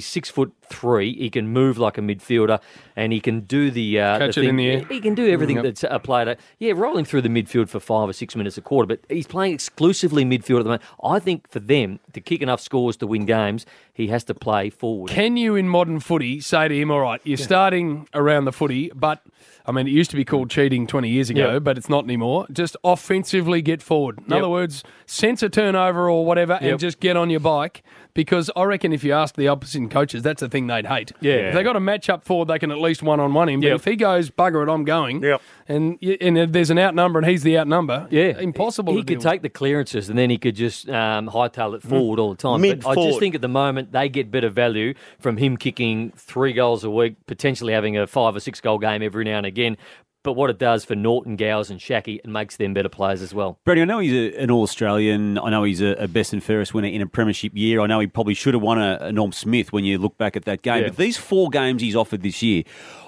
6'3". He can move like a midfielder, and he can do the catch it in the air. He can do everything that's a player. Rolling through the midfield for 5 or 6 minutes a quarter. But he's playing exclusively midfield at the moment. I think for them to kick enough scores to win games, he has to play forward. Can you, in modern footy, say to him, all right, you're starting around the footy, but I mean, it used to be called cheating 20 years ago, but it's not anymore. Just offensively get forward. In other words, sense a turnover or whatever and just get on your bike, because I reckon if you ask the opposite coaches, that's the thing they'd hate. Yeah. If they got a match up forward, they can at least one-on-one him. But if he goes, bugger it, I'm going, and there's an outnumber and he's the outnumber, impossible He to deal could take the clearances and then he could just hightail it forward all the time. But I just think at the moment they get better value from him kicking 3 goals a week, potentially having a 5 or 6 goal game every now and again. But what it does for Norton, Gowers and Shackie, it makes them better players as well. Brady, I know he's an All-Australian. I know he's a best and fairest winner in a premiership year. I know he probably should have won a Norm Smith when you look back at that game. But these 4 games he's offered this year,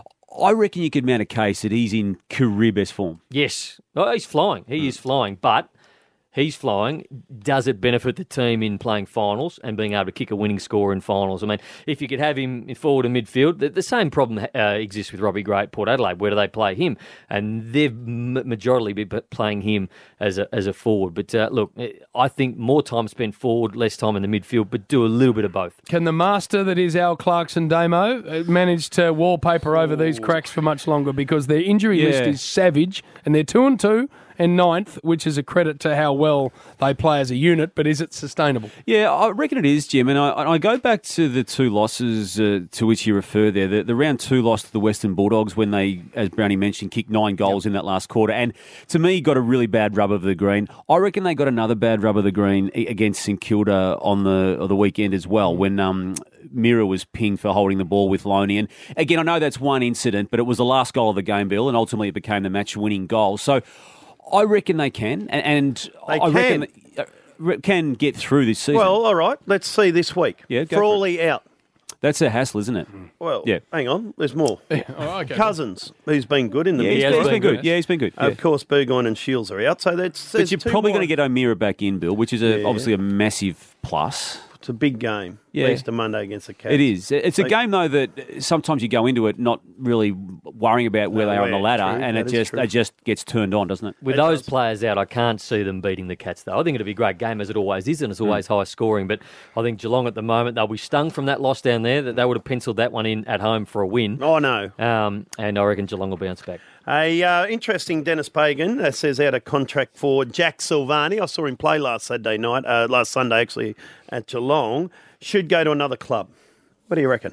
I reckon you could mount a case that he's in career best form. Yes. Oh, he's flying. He is flying. But he's flying. Does it benefit the team in playing finals and being able to kick a winning score in finals? I mean, if you could have him forward and midfield, the same problem exists with Robbie Gray at Port Adelaide. Where do they play him? And they've majorly be playing him as a forward. But look, I think more time spent forward, less time in the midfield, but do a little bit of both. Can the master that is Al Clarkson Damo manage to wallpaper over these cracks for much longer? Because their injury list is savage, and they're 2-2 and 9th, which is a credit to how well they play as a unit, but is it sustainable? Yeah, I reckon it is, Jim, and I go back to the two losses to which you refer there. The round 2 loss to the Western Bulldogs when they, as Brownie mentioned, kicked 9 goals in that last quarter, and to me got a really bad rub of the green. I reckon they got another bad rub of the green against St Kilda on the weekend as well, when Mira was pinged for holding the ball with Loney. And again, I know that's one incident, but it was the last goal of the game, Bill, and ultimately it became the match-winning goal. So I reckon they can, and I reckon they can get through this season. Well, all right. Let's see this week. Yeah, Frawley out. That's a hassle, isn't it? Well, hang on. There's more. Okay. Cousins, who's been good in the he's been good. Yeah, he's been good. Of course, Burgoyne and Shields are out. So but you're probably going to get O'Meara back in, Bill, which is obviously a massive plus. It's a big game. Yeah. Easter Monday against the Cats. It is. It's a game, though, that sometimes you go into it not really worrying about where they are on the ladder, and it just gets turned on, doesn't it? With those players out, I can't see them beating the Cats, though. I think it'll be a great game, as it always is, and it's always high scoring. But I think Geelong at the moment, they'll be stung from that loss down there, that they would have penciled that one in at home for a win. Oh, no. And I reckon Geelong will bounce back. Interesting, Dennis Pagan says out a contract for Jack Silvani. I saw him play last Sunday, actually, at Geelong. Should go to another club. What do you reckon?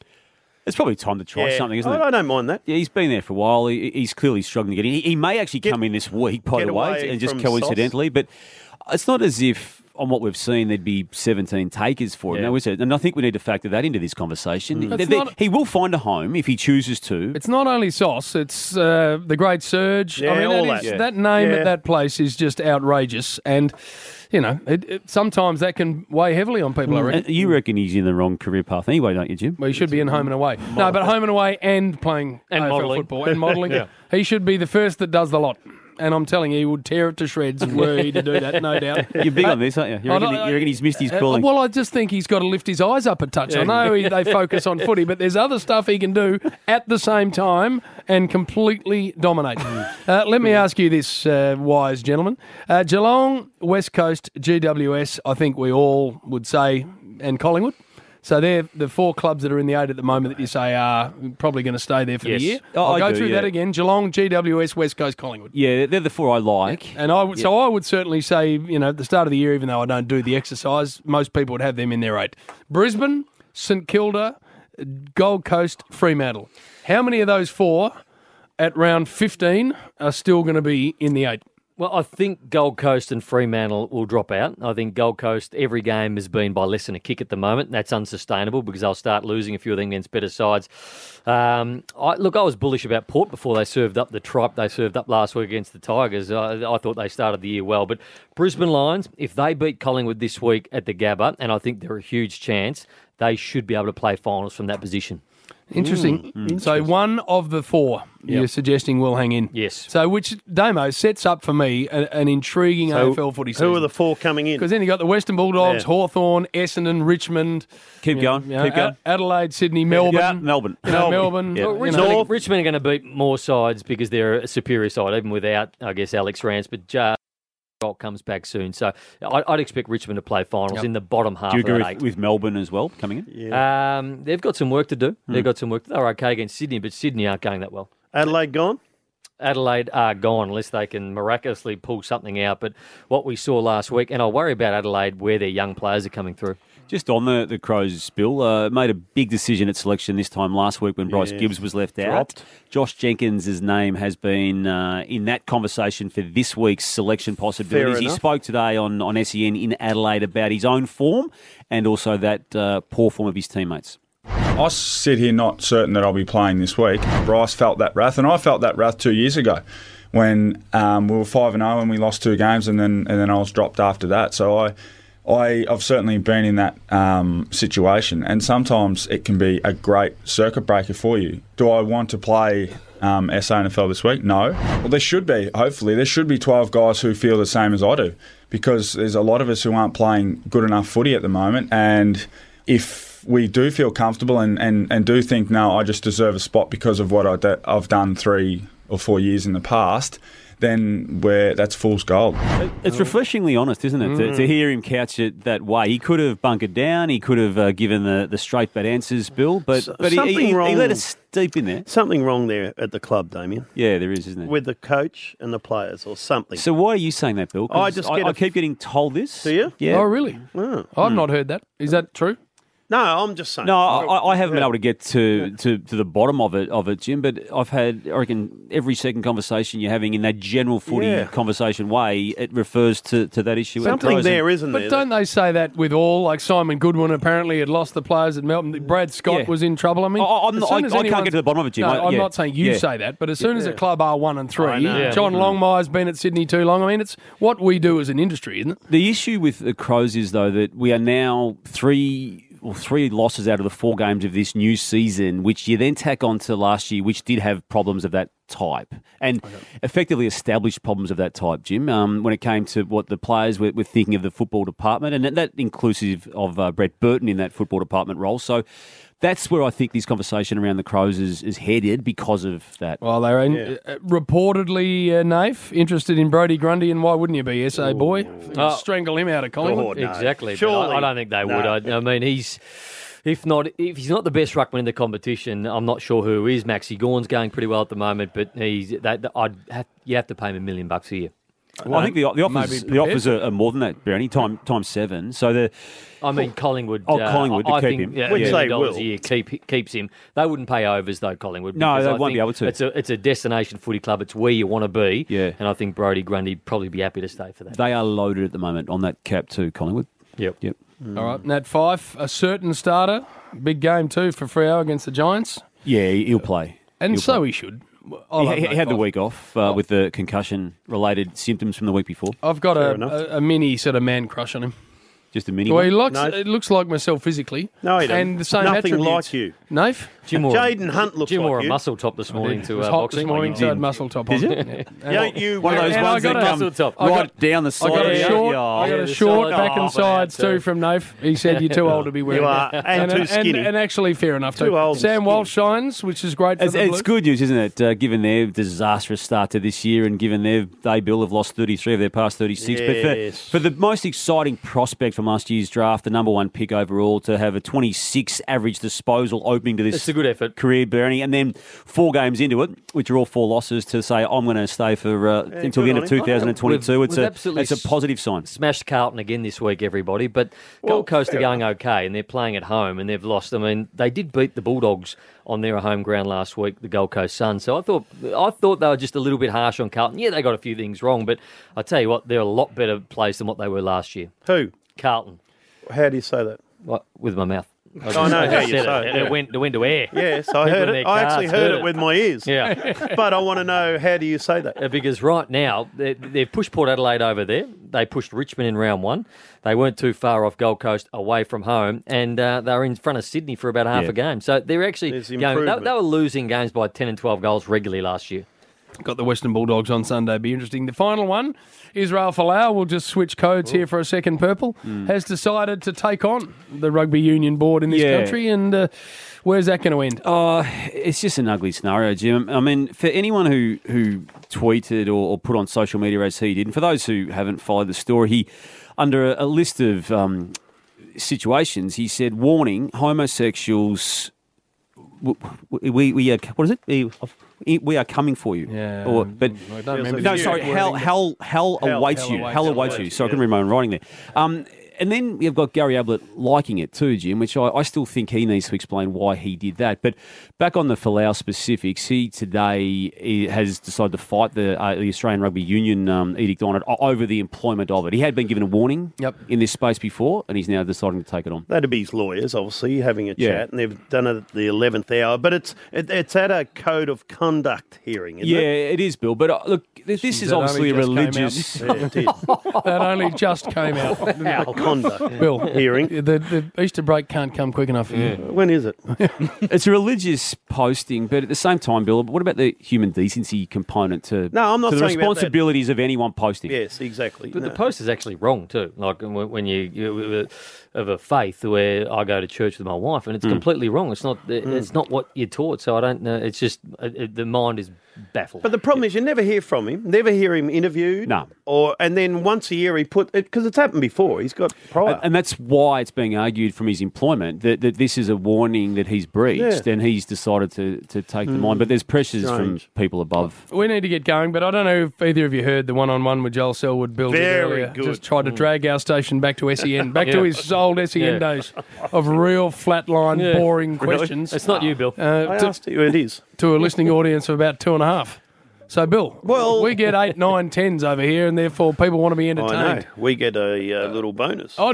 It's probably time to try something, isn't it? I don't mind that. Yeah, he's been there for a while. He's clearly struggling to get in. He may actually come in this week, by the way, and just coincidentally. But it's not as if, on what we've seen, there'd be 17 takers for him. No, is it? And I think we need to factor that into this conversation. He will find a home if he chooses to. It's not only Sauce, it's the great Surge. Yeah, I mean, that name at that place is just outrageous. And, you know, sometimes that can weigh heavily on people, I reckon. You reckon he's in the wrong career path anyway, don't you, Jim? Well, he should be in home and away. No, but home and away and playing AFL football and modelling. He should be the first that does the lot. And I'm telling you, he would tear it to shreds were he to do that, no doubt. You're big on this, aren't you? You reckon he's missed his calling? Well, I just think he's got to lift his eyes up a touch. I know they focus on footy, but there's other stuff he can do at the same time and completely dominate. Let me ask you this, wise gentlemen. Geelong, West Coast, GWS, I think we all would say, and Collingwood. So they're the 4 clubs that are in the 8 at the moment that you say are probably going to stay there for the year. I'll go through that again. Geelong, GWS, West Coast, Collingwood. Yeah, they're the 4 I like. And so I would certainly say, you know, at the start of the year, even though I don't do the exercise, most people would have them in their 8. Brisbane, St Kilda, Gold Coast, Fremantle. How many of those 4 at round 15 are still going to be in the 8? Well, I think Gold Coast and Fremantle will drop out. I think Gold Coast, every game has been by less than a kick at the moment. That's unsustainable because they'll start losing a few of them against better sides. I was bullish about Port before they served up the tripe they served up last week against the Tigers. I thought they started the year well. But Brisbane Lions, if they beat Collingwood this week at the Gabba, and I think they're a huge chance, they should be able to play finals from that position. Interesting. So one of the 4 you're suggesting will hang in. Yes. So which, Damo, sets up for me an intriguing AFL footy season. Who are the 4 coming in? Because then you've got the Western Bulldogs, Hawthorn, Essendon, Richmond. Keep going. Adelaide, Sydney, Melbourne. Melbourne. Melbourne. Yeah. Richmond are going to beat more sides because they're a superior side, even without, I guess, Alex Rance. But comes back soon. So I'd expect Richmond to play finals in the bottom half of that 8. Do you agree with Melbourne as well coming in? Yeah. They've got some work to do. They've got some work. They're okay against Sydney, but Sydney aren't going that well. Adelaide gone? Adelaide are gone unless they can miraculously pull something out. But what we saw last week, and I worry about Adelaide where their young players are coming through. Just on the Crows, Bill, made a big decision at selection this time last week when Bryce Gibbs was left out. Josh Jenkins' name has been in that conversation for this week's selection possibilities. He spoke today on SEN in Adelaide about his own form and also that poor form of his teammates. I sit here not certain that I'll be playing this week. Bryce felt that wrath, and I felt that wrath 2 years ago when we were 5-0 and we lost 2 games, and then I was dropped after that. So I've certainly been in that situation, and sometimes it can be a great circuit breaker for you. Do I want to play SANFL this week? No. Well, there should be, hopefully. There should be 12 guys who feel the same as I do. because there's a lot of us who aren't playing good enough footy at the moment. And if we do feel comfortable and do think, no, I just deserve a spot because of what I've done 3 or 4 years in the past, then that's fool's gold. It's refreshingly honest, isn't it, to hear him couch it that way. He could have bunkered down, he could have given the straight bad answers, Bill, but he let us deep in there. Something wrong there at the club, Damien. Yeah, there is, isn't there? With the coach and the players or something. So why are you saying that, Bill? 'Cause I keep getting told this. Do you? Yeah. Oh, really? Oh. I've not heard that. Is that true? No, I'm just saying. No, I haven't been able to get to the bottom of it, Jim. But I've had, I reckon, every second conversation you're having in that general footy conversation way, it refers to that issue. Something there, isn't there? But don't they say that with all? Like Simon Goodwin apparently had lost the players at Melbourne. Brad Scott was in trouble. I mean, I can't get to the bottom of it, Jim. No, I'm not saying you say that, but as soon as a club are 1 and 3, John Longmire's been at Sydney too long. I mean, it's what we do as an industry, isn't it? The issue with the Crows is, though, that we are now 3 losses out of the 4 games of this new season, which you then tack on to last year, which did have problems of that type and effectively established problems of that type, Jim, when it came to what the players were thinking of the football department, and that inclusive of Brett Burton in that football department role. So that's where I think this conversation around the Crows is headed because of that. Well, they're reportedly, Nath, interested in Brodie Grundy, and why wouldn't you be, SA boy? Strangle him out of Collingwood. Exactly. Surely. I don't think they would. I mean, if he's not the best ruckman in the competition, I'm not sure who is. Maxi Gawn's going pretty well at the moment, but you have to pay him $1 million a year. Well, I think the offers are more than that, Brownie, times 7. So Collingwood. Collingwood to keep him. Yeah, which they $1 will. a year keeps him. They wouldn't pay overs though, Collingwood. No, they won't be able to. It's a destination footy club. It's where you want to be. Yeah. And I think Brodie Grundy'd probably be happy to stay for that. They are loaded at the moment on that cap too, Collingwood. Yep. All right, Nat Fyfe, a certain starter. Big game too for Freo against the Giants. Yeah, he'll play. And he'll so play. he should. He had the week off with the concussion-related symptoms from the week before. I've got a mini sort of man crush on him. Just a mini Well, one? it looks like myself physically. No, he doesn't. And the same Nothing attributes. like you. Nath? Jaden Hunt looks Jim like wore you. a muscle top this morning to It was hot boxing. this morning, so I had muscle top on. You One of those And ones I that got come muscle top. right down the side. I got of a you. short, Yeah. I got a the short side back and off, sides too. too from Nath. He said you're too old to be wearing You that. are, and too skinny. And actually fair enough Too too. old and Sam skinny. Walsh shines, which is great for It's the Blues. good news, isn't it? Given their disastrous start to this year, and given they Bill have lost 33 of their past 36. Yes. But for the most exciting prospect from last year's draft, the number 1 pick overall, to have a 26 average disposal opening to this It's a good effort. career, Bernie, and then 4 games into it, which are all 4 losses, to say I'm going to stay for until the end of 2022. We've absolutely it's a positive sign. Smashed Carlton again this week, everybody. But Gold Coast are going okay, and they're playing at home, and they've lost. I mean, they did beat the Bulldogs on their home ground last week, the Gold Coast Suns. So I thought they were just a little bit harsh on Carlton. Yeah, they got a few things wrong, but I tell you what, they're a lot better place than what they were last year. Who? Carlton. How do you say that? What, with my mouth. I know how you said say it. It went to air. Yes, I heard it. I actually heard it with my ears. Yeah. But I want to know, how do you say that? Because right now, they've pushed Port Adelaide over there. They pushed Richmond in round 1. They weren't too far off Gold Coast away from home, and they were in front of Sydney for about half a game. So they're actually going, they were losing games by 10 and 12 goals regularly last year. Got the Western Bulldogs on Sunday. Be interesting. The final one, Israel Folau, we'll just switch codes here for a second. Purple has decided to take on the rugby union board in this country, and where's that going to end? It's just an ugly scenario, Jim. I mean, for anyone who tweeted or put on social media as he did, and for those who haven't followed the story, he, under a list of situations, he said, warning, homosexuals, we are, what is it? We are coming for you. Yeah. Hell awaits you. Hell awaits you. So I couldn't read my own writing there. And then you've got Gary Ablett liking it too, Jim, which I still think he needs to explain why he did that. But back on the Folau specifics, he has decided to fight the Australian Rugby Union edict on it over the employment of it. He had been given a warning in this space before, and he's now deciding to take it on. That'd be his lawyers, obviously, having a chat, and they've done it at the 11th hour. But it's at a code of conduct hearing, isn't it? It is, Bill. But look, this is obviously a religious... That only just came out. Honda Bill, hearing. The Easter break can't come quick enough for you. When is it? It's a religious posting, but at the same time, Bill, what about the human decency component to, No, I'm not to the saying about that. responsibilities of anyone posting? Yes, exactly. But the post is actually wrong too. Like when you of a faith where I go to church with my wife, and it's completely wrong. It's not. It's not what you're taught. So I don't know. It's just the mind is baffled. But the problem is you never hear from him, never hear him interviewed. No. And then once a year he put it, because it's happened before. He's got prior. And that's why it's being argued from his employment that this is a warning that he's breached, and he's decided to take them on. But there's pressures Strange. from people above. We need to get going, but I don't know if either of you heard the one-on-one with Joel Selwood. Bill did Very earlier. good. Just tried to drag our station back to SEN, back to his old SEN days of real flatline, boring questions. It's not you, Bill. I asked you, it is. To a listening audience of about 2.5. So, Bill, we get 8, 9, 10s over here, and therefore people want to be entertained. I know. We get a little bonus. So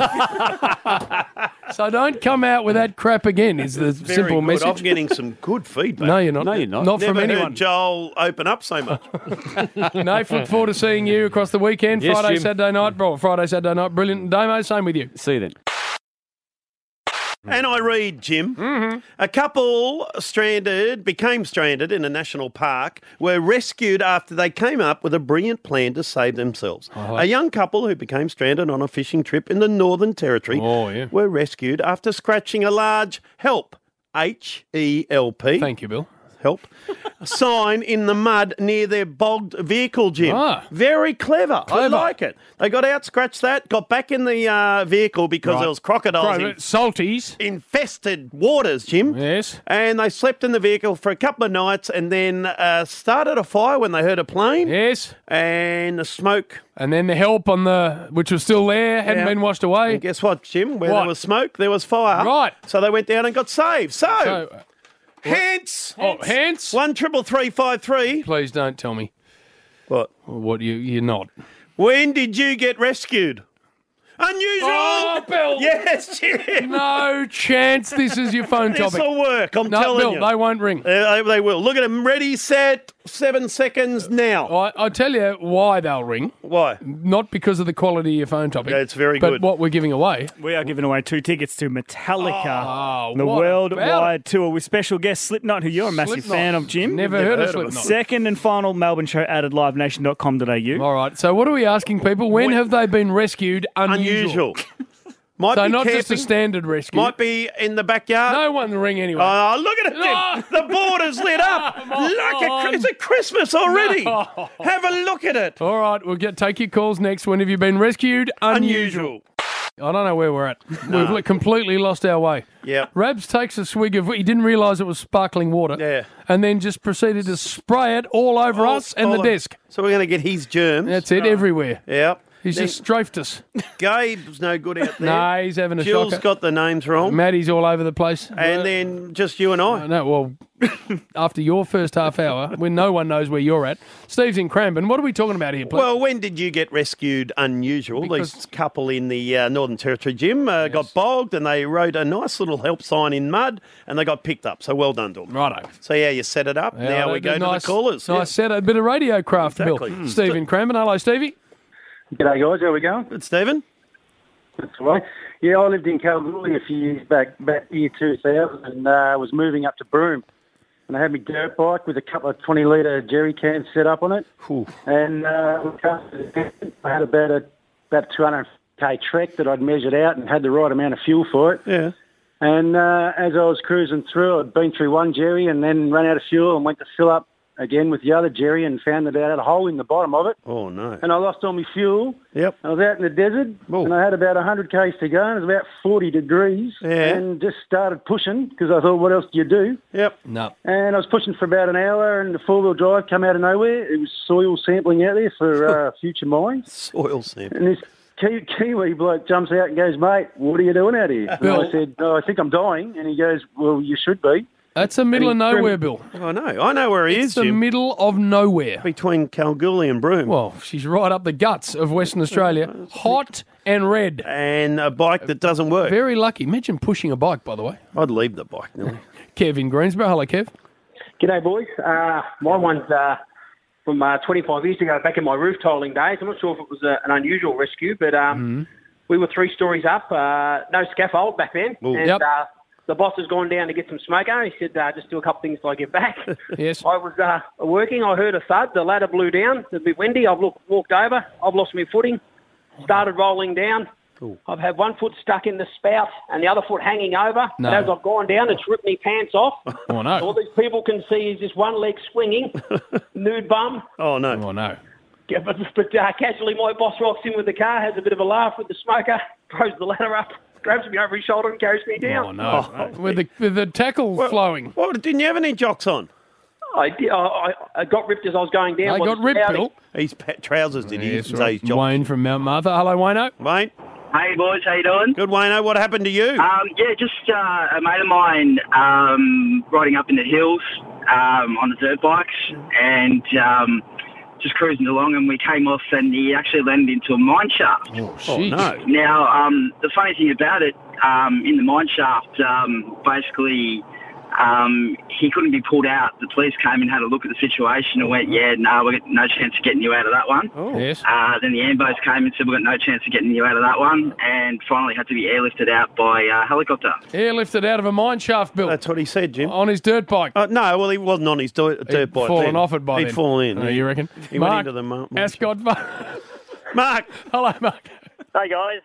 don't come out with that crap again, is the simple good. message. I'm getting some good feedback. No, you're not. No, you're not. Not Never from anyone. heard Joel open up so much. Nate, look forward to seeing you across the weekend. Yes, Friday, Jim. Saturday night. Saturday night. Brilliant. Damo, same with you. See you then. And I read, Jim, a couple became stranded in a national park, were rescued after they came up with a brilliant plan to save themselves. A young couple who became stranded on a fishing trip in the Northern Territory were rescued after scratching a large HELP, H-E-L-P. Thank you, Bill. Help. Sign in the mud near their bogged vehicle, Jim. Very clever. I like it. They got out, scratched that, got back in the vehicle because there was crocodiles salties. Infested waters, Jim. Yes. And they slept in the vehicle for a couple of nights and then started a fire when they heard a plane. Yes. And the smoke. And then the HELP which was still there, hadn't been washed away. And guess what, Jim? Where there was smoke, there was fire. Right. So they went down and got saved. So hence. 1-333-533. Please don't tell me. What? What you're not. When did you get rescued? Unusual. Oh, Bill. Yes, Jim. No chance this is your phone topic. This will work, I'm telling Bill, you. they won't ring. They will. Look at them. Ready, set, 7 seconds now. I'll tell you why they'll ring. Why? Not because of the quality of your phone topic. Yeah, it's very but good. what we're giving away. We are giving away 2 tickets to Metallica, the what worldwide tour with special guest Slipknot, who you're a massive fan of, Jim. Never heard of Slipknot. Second and final Melbourne show out at livenation.com.au. All right, so what are we asking people? When have they been rescued unusual? Might so be not camping, just a standard rescue. Might be in the backyard. No one ring anyway. Oh, look at it, Jim. The border's lit up. It's a Christmas already. No. Have a look at it. All right, we'll take your calls next. When have you been rescued? Unusual. I don't know where we're at. We've completely lost our way. Yeah. Rabs takes a swig of... He didn't realise it was sparkling water. Yeah. And then just proceeded to spray it all over us and the desk. So we're going to get his germs. That's it, everywhere. Yeah. He's just strafed us. Gabe's no good out there. No, he's having a Jill's shocker. got the names wrong. Maddie's all over the place. And then just you and I. No, well, after your first half hour, when no one knows where you're at, Steve's in Cranbourne. What are we talking about here, please? Well, when did you get rescued unusual? This couple in the Northern Territory, Jim, got bogged and they wrote a nice little help sign in mud and they got picked up. So well done to them. Righto. See how you set it up? Yeah, now we go to the callers. Nice set, a bit of radio craft, Exactly. Bill. Steve in Cranbourne. Hello, Stevie. G'day, guys. How we going? Good, Stephen. That's all right. Yeah, I lived in Kalgoorlie a few years back year 2000, and was moving up to Broome. And I had my dirt bike with a couple of 20-litre jerry cans set up on it. And I had about a 200k trek that I'd measured out and had the right amount of fuel for it. Yeah. And as I was cruising through, I'd been through one jerry and then ran out of fuel and went to fill up again with the other jerry and found that I had a hole in the bottom of it. Oh, no. And I lost all my fuel. Yep. I was out in the desert and I had about 100 k's to go and it was about 40 degrees and just started pushing because I thought, what else do you do? Yep. No. And I was pushing for about an hour and the four-wheel drive came out of nowhere. It was soil sampling out there for future mine. Soil sampling. And this Kiwi bloke jumps out and goes, mate, what are you doing out here? And I said, I think I'm dying. And he goes, well, you should be. That's the middle of nowhere, Bill. I know where he is, It's the Jim. middle of nowhere. Between Kalgoorlie and Broome. Well, she's right up the guts of Western Australia. Hot and red. And a bike that doesn't work. Very lucky. Imagine pushing a bike, by the way. I'd leave the bike, Nelly. Kev in Greensboro. Hello, Kev. G'day, boys. My one's from 25 years ago, back in my roof tiling days. I'm not sure if it was an unusual rescue, but we were 3 stories up, no scaffold back then. Ooh. And Yep. the boss has gone down to get some smoker. He said, just do a couple things till I get back. Yes. I was working. I heard a thud. The ladder blew down. It was a bit windy. I've walked over. I've lost my footing. Started rolling down. I've had one foot stuck in the spout and the other foot hanging over. No. And as I've gone down, it's ripped me pants off. Oh, no. All these people can see is just one leg swinging, nude bum. Oh, no. Oh, no. Yeah, but casually my boss rocks in with the car, has a bit of a laugh with the smoker, throws the ladder up, grabs me over his shoulder and carries me down. Oh, no. With the tackle flowing. Well, didn't you have any jocks on? I did. I got ripped as I was going down. They got ripped, Bill. His trousers, did he? Yes, Say right. his jocks. Wayne from Mount Martha. Hello, Wayno. Wayne. Hey, boys. How you doing? Good, Wayno. What happened to you? Yeah, just a mate of mine riding up in the hills on the dirt bikes and just cruising along, and we came off and he actually landed into a mine shaft. Oh, no. Now, the funny thing about it, in the mine shaft, basically he couldn't be pulled out. The police came and had a look at the situation and went, yeah, no, we've got no chance of getting you out of that one. Oh. Yes. Then the ambos came and said, we've got no chance of getting you out of that one, and finally had to be airlifted out by helicopter. Airlifted out of a mine shaft, Bill. That's what he said, Jim. On his dirt bike. No, well, he wasn't on his dirt He'd bike. fallen then. off it by He'd then. fallen in. Oh, you reckon? He Mark, went into the mine Ascot. Mark. Hello, Mark. Hey guys,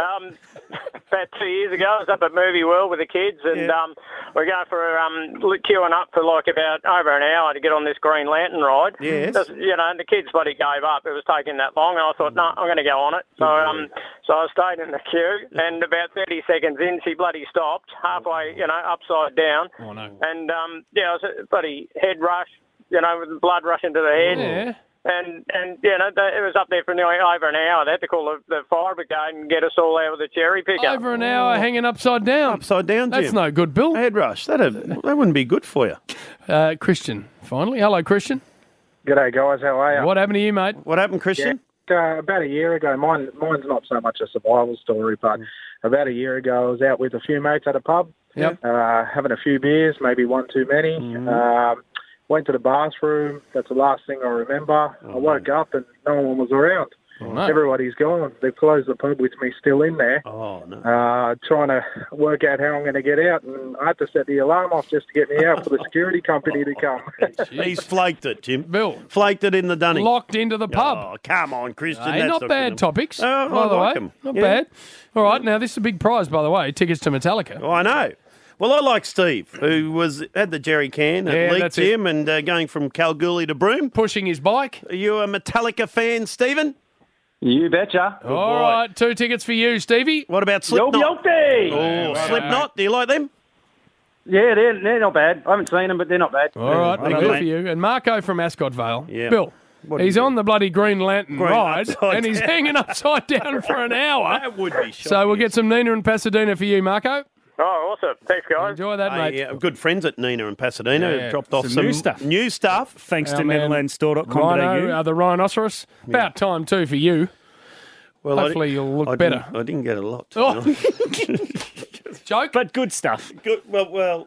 about 2 years ago I was up at Movie World with the kids and we're going for queuing up for like about over an hour to get on this Green Lantern ride. Yes. Just, you know, the kids bloody gave up. It was taking that long and I thought, no, I'm going to go on it. So so I stayed in the queue and about 30 seconds in she bloody stopped, halfway, you know, upside down. Oh no. And yeah, it was a bloody head rush, you know, with the blood rushing to the head. Yeah. And you know, it was up there for nearly over an hour. They had to call the fire brigade and get us all out with a cherry picker. Over an hour hanging upside down. Upside down, Jim. That's no good, Bill. Head rush. That wouldn't be good for you. Christian, finally. Hello, Christian. G'day, guys. How are you? What happened to you, mate? What happened, Christian? Yeah, about a year ago. Mine's not so much a survival story, but about a year ago I was out with a few mates at a pub, having a few beers, maybe one too many. Went to the bathroom. That's the last thing I remember. I woke up and no one was around. Oh, no. Everybody's gone. They've closed the pub with me still in there. Oh, no. Trying to work out how I'm going to get out. And I had to set the alarm off just to get me out for the security company to come. He's flaked it, Jim. Bill. Flaked it in the dunny. Locked into the pub. Oh, come on, Christian. Hey, That's not bad good. topics, I by the like way. 'em. Not Yeah. bad. All right, now this is a big prize, by the way. Tickets to Metallica. Oh, I know. Well, I like Steve, who had the jerry can at Leak that's Gym and going from Kalgoorlie to Broome. Pushing his bike. Are you a Metallica fan, Stephen? You betcha. All right, 2 tickets for you, Stevie. What about Slipknot? Oh, Slipknot. Do you like them? Yeah, they're not bad. I haven't seen them, but they're not bad. All right, they're good for you. And Marco from Ascot Vale. Yeah. Bill, What do he's you do? on the bloody Green Lantern ride, upside and he's down. hanging upside down for an hour. That would be shocking. So we'll get some Nina and Pasadena for you, Marco. Oh, awesome. Thanks, guys. Enjoy that, mate. Yeah, good friends at Nina and Pasadena. Yeah. Dropped off Some some new new stuff. Thanks Our to man, meadowlandstore.com.au. Rhino, the Rhinoceros. About time, too, for you. Well, Hopefully you'll look I better. didn't get a lot. To Oh. be honest. Joke. But good stuff. Good. Well.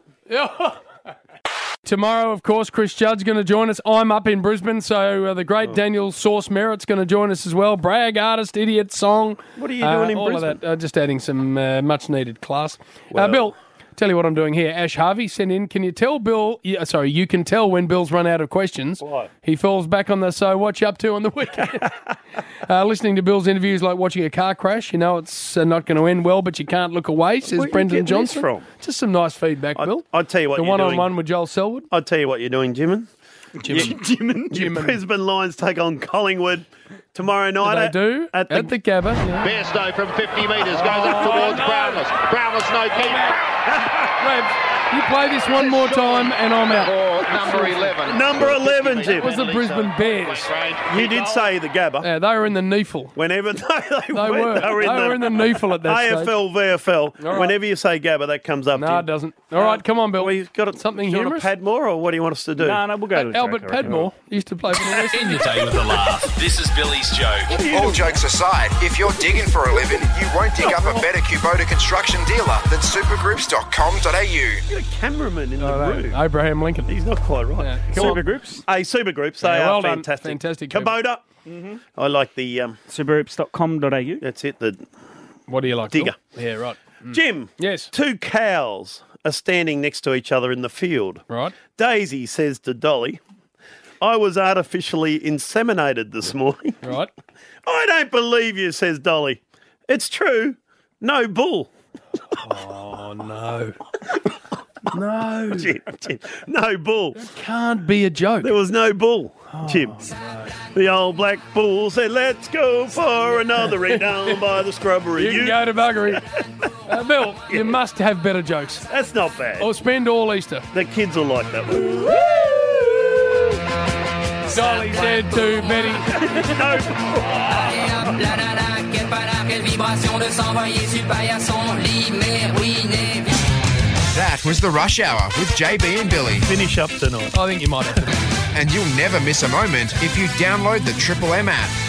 Tomorrow, of course, Chris Judd's going to join us. I'm up in Brisbane, so the great Daniel Sauce Merritt's going to join us as well. Brag, artist, idiot, song. What are you doing in all Brisbane? Of that, just adding some much-needed class. Well- Bill, tell you what I'm doing here. Ash Harvey sent in, can you tell Bill, you can tell when Bill's run out of questions. Why? He falls back on the so what you up to on the weekend. Listening to Bill's interviews like watching a car crash. You know it's not going to end well, but you can't look away, says Where you Brendan getting this Johnson. from? Just some nice feedback, Bill. I'll tell you what The you're doing. one-on-one with Joel Selwood. I'll tell you what you're doing, Jimin. Jimin. Your Brisbane Lions take on Collingwood tomorrow night. They do at the Gabba. Yeah. Bairstow from 50 metres goes up towards Brownless. Brownless no keep. Reb, you play this one more time and I'm out. Number 11. Number 11, Jim. It was the Brisbane Bears. You did say the Gabba. Yeah, they were in the Neefle. Whenever they were in the Neefle at that stage. AFL, VFL. All right. Whenever you say Gabba, that comes up. No, it doesn't. All right, come on, Bill. Well, you've got something do you want humorous. to pad more, or what do you want us to do? No, we'll go to the Albert Padmore used to play for the West End your day with a laugh. This is Billy's joke. All jokes aside, if you're digging for a living, you won't dig up a better Kubota construction dealer than supergroups.com.au. You're a cameraman in the room. Abraham Lincoln. He's not quite right. Yeah. Come on. Supergroups. Hey, Supergroups, they Yeah, well are done. fantastic. Fantastic. Kubota. I like the... Supergroups.com.au. That's it, the What do you like? Digger. Bill? Yeah, right. Jim. Yes. 2 cows are standing next to each other in the field. Right. Daisy says to Dolly, I was artificially inseminated this morning. Right. I don't believe you, says Dolly. It's true. No bull. Oh, no. No. Jim, no bull. Can't be a joke. There was no bull, Jim. No. The old black bull said, let's go for another eat down by the scrubbery. You can go to buggery. Bill, you must have better jokes. That's not bad. Or spend all Easter. The kids will like that one. Dolly said to Betty. That was the Rush Hour with JB and Billy. Finish up tonight. I think you might have to. And you'll never miss a moment if you download the Triple M app.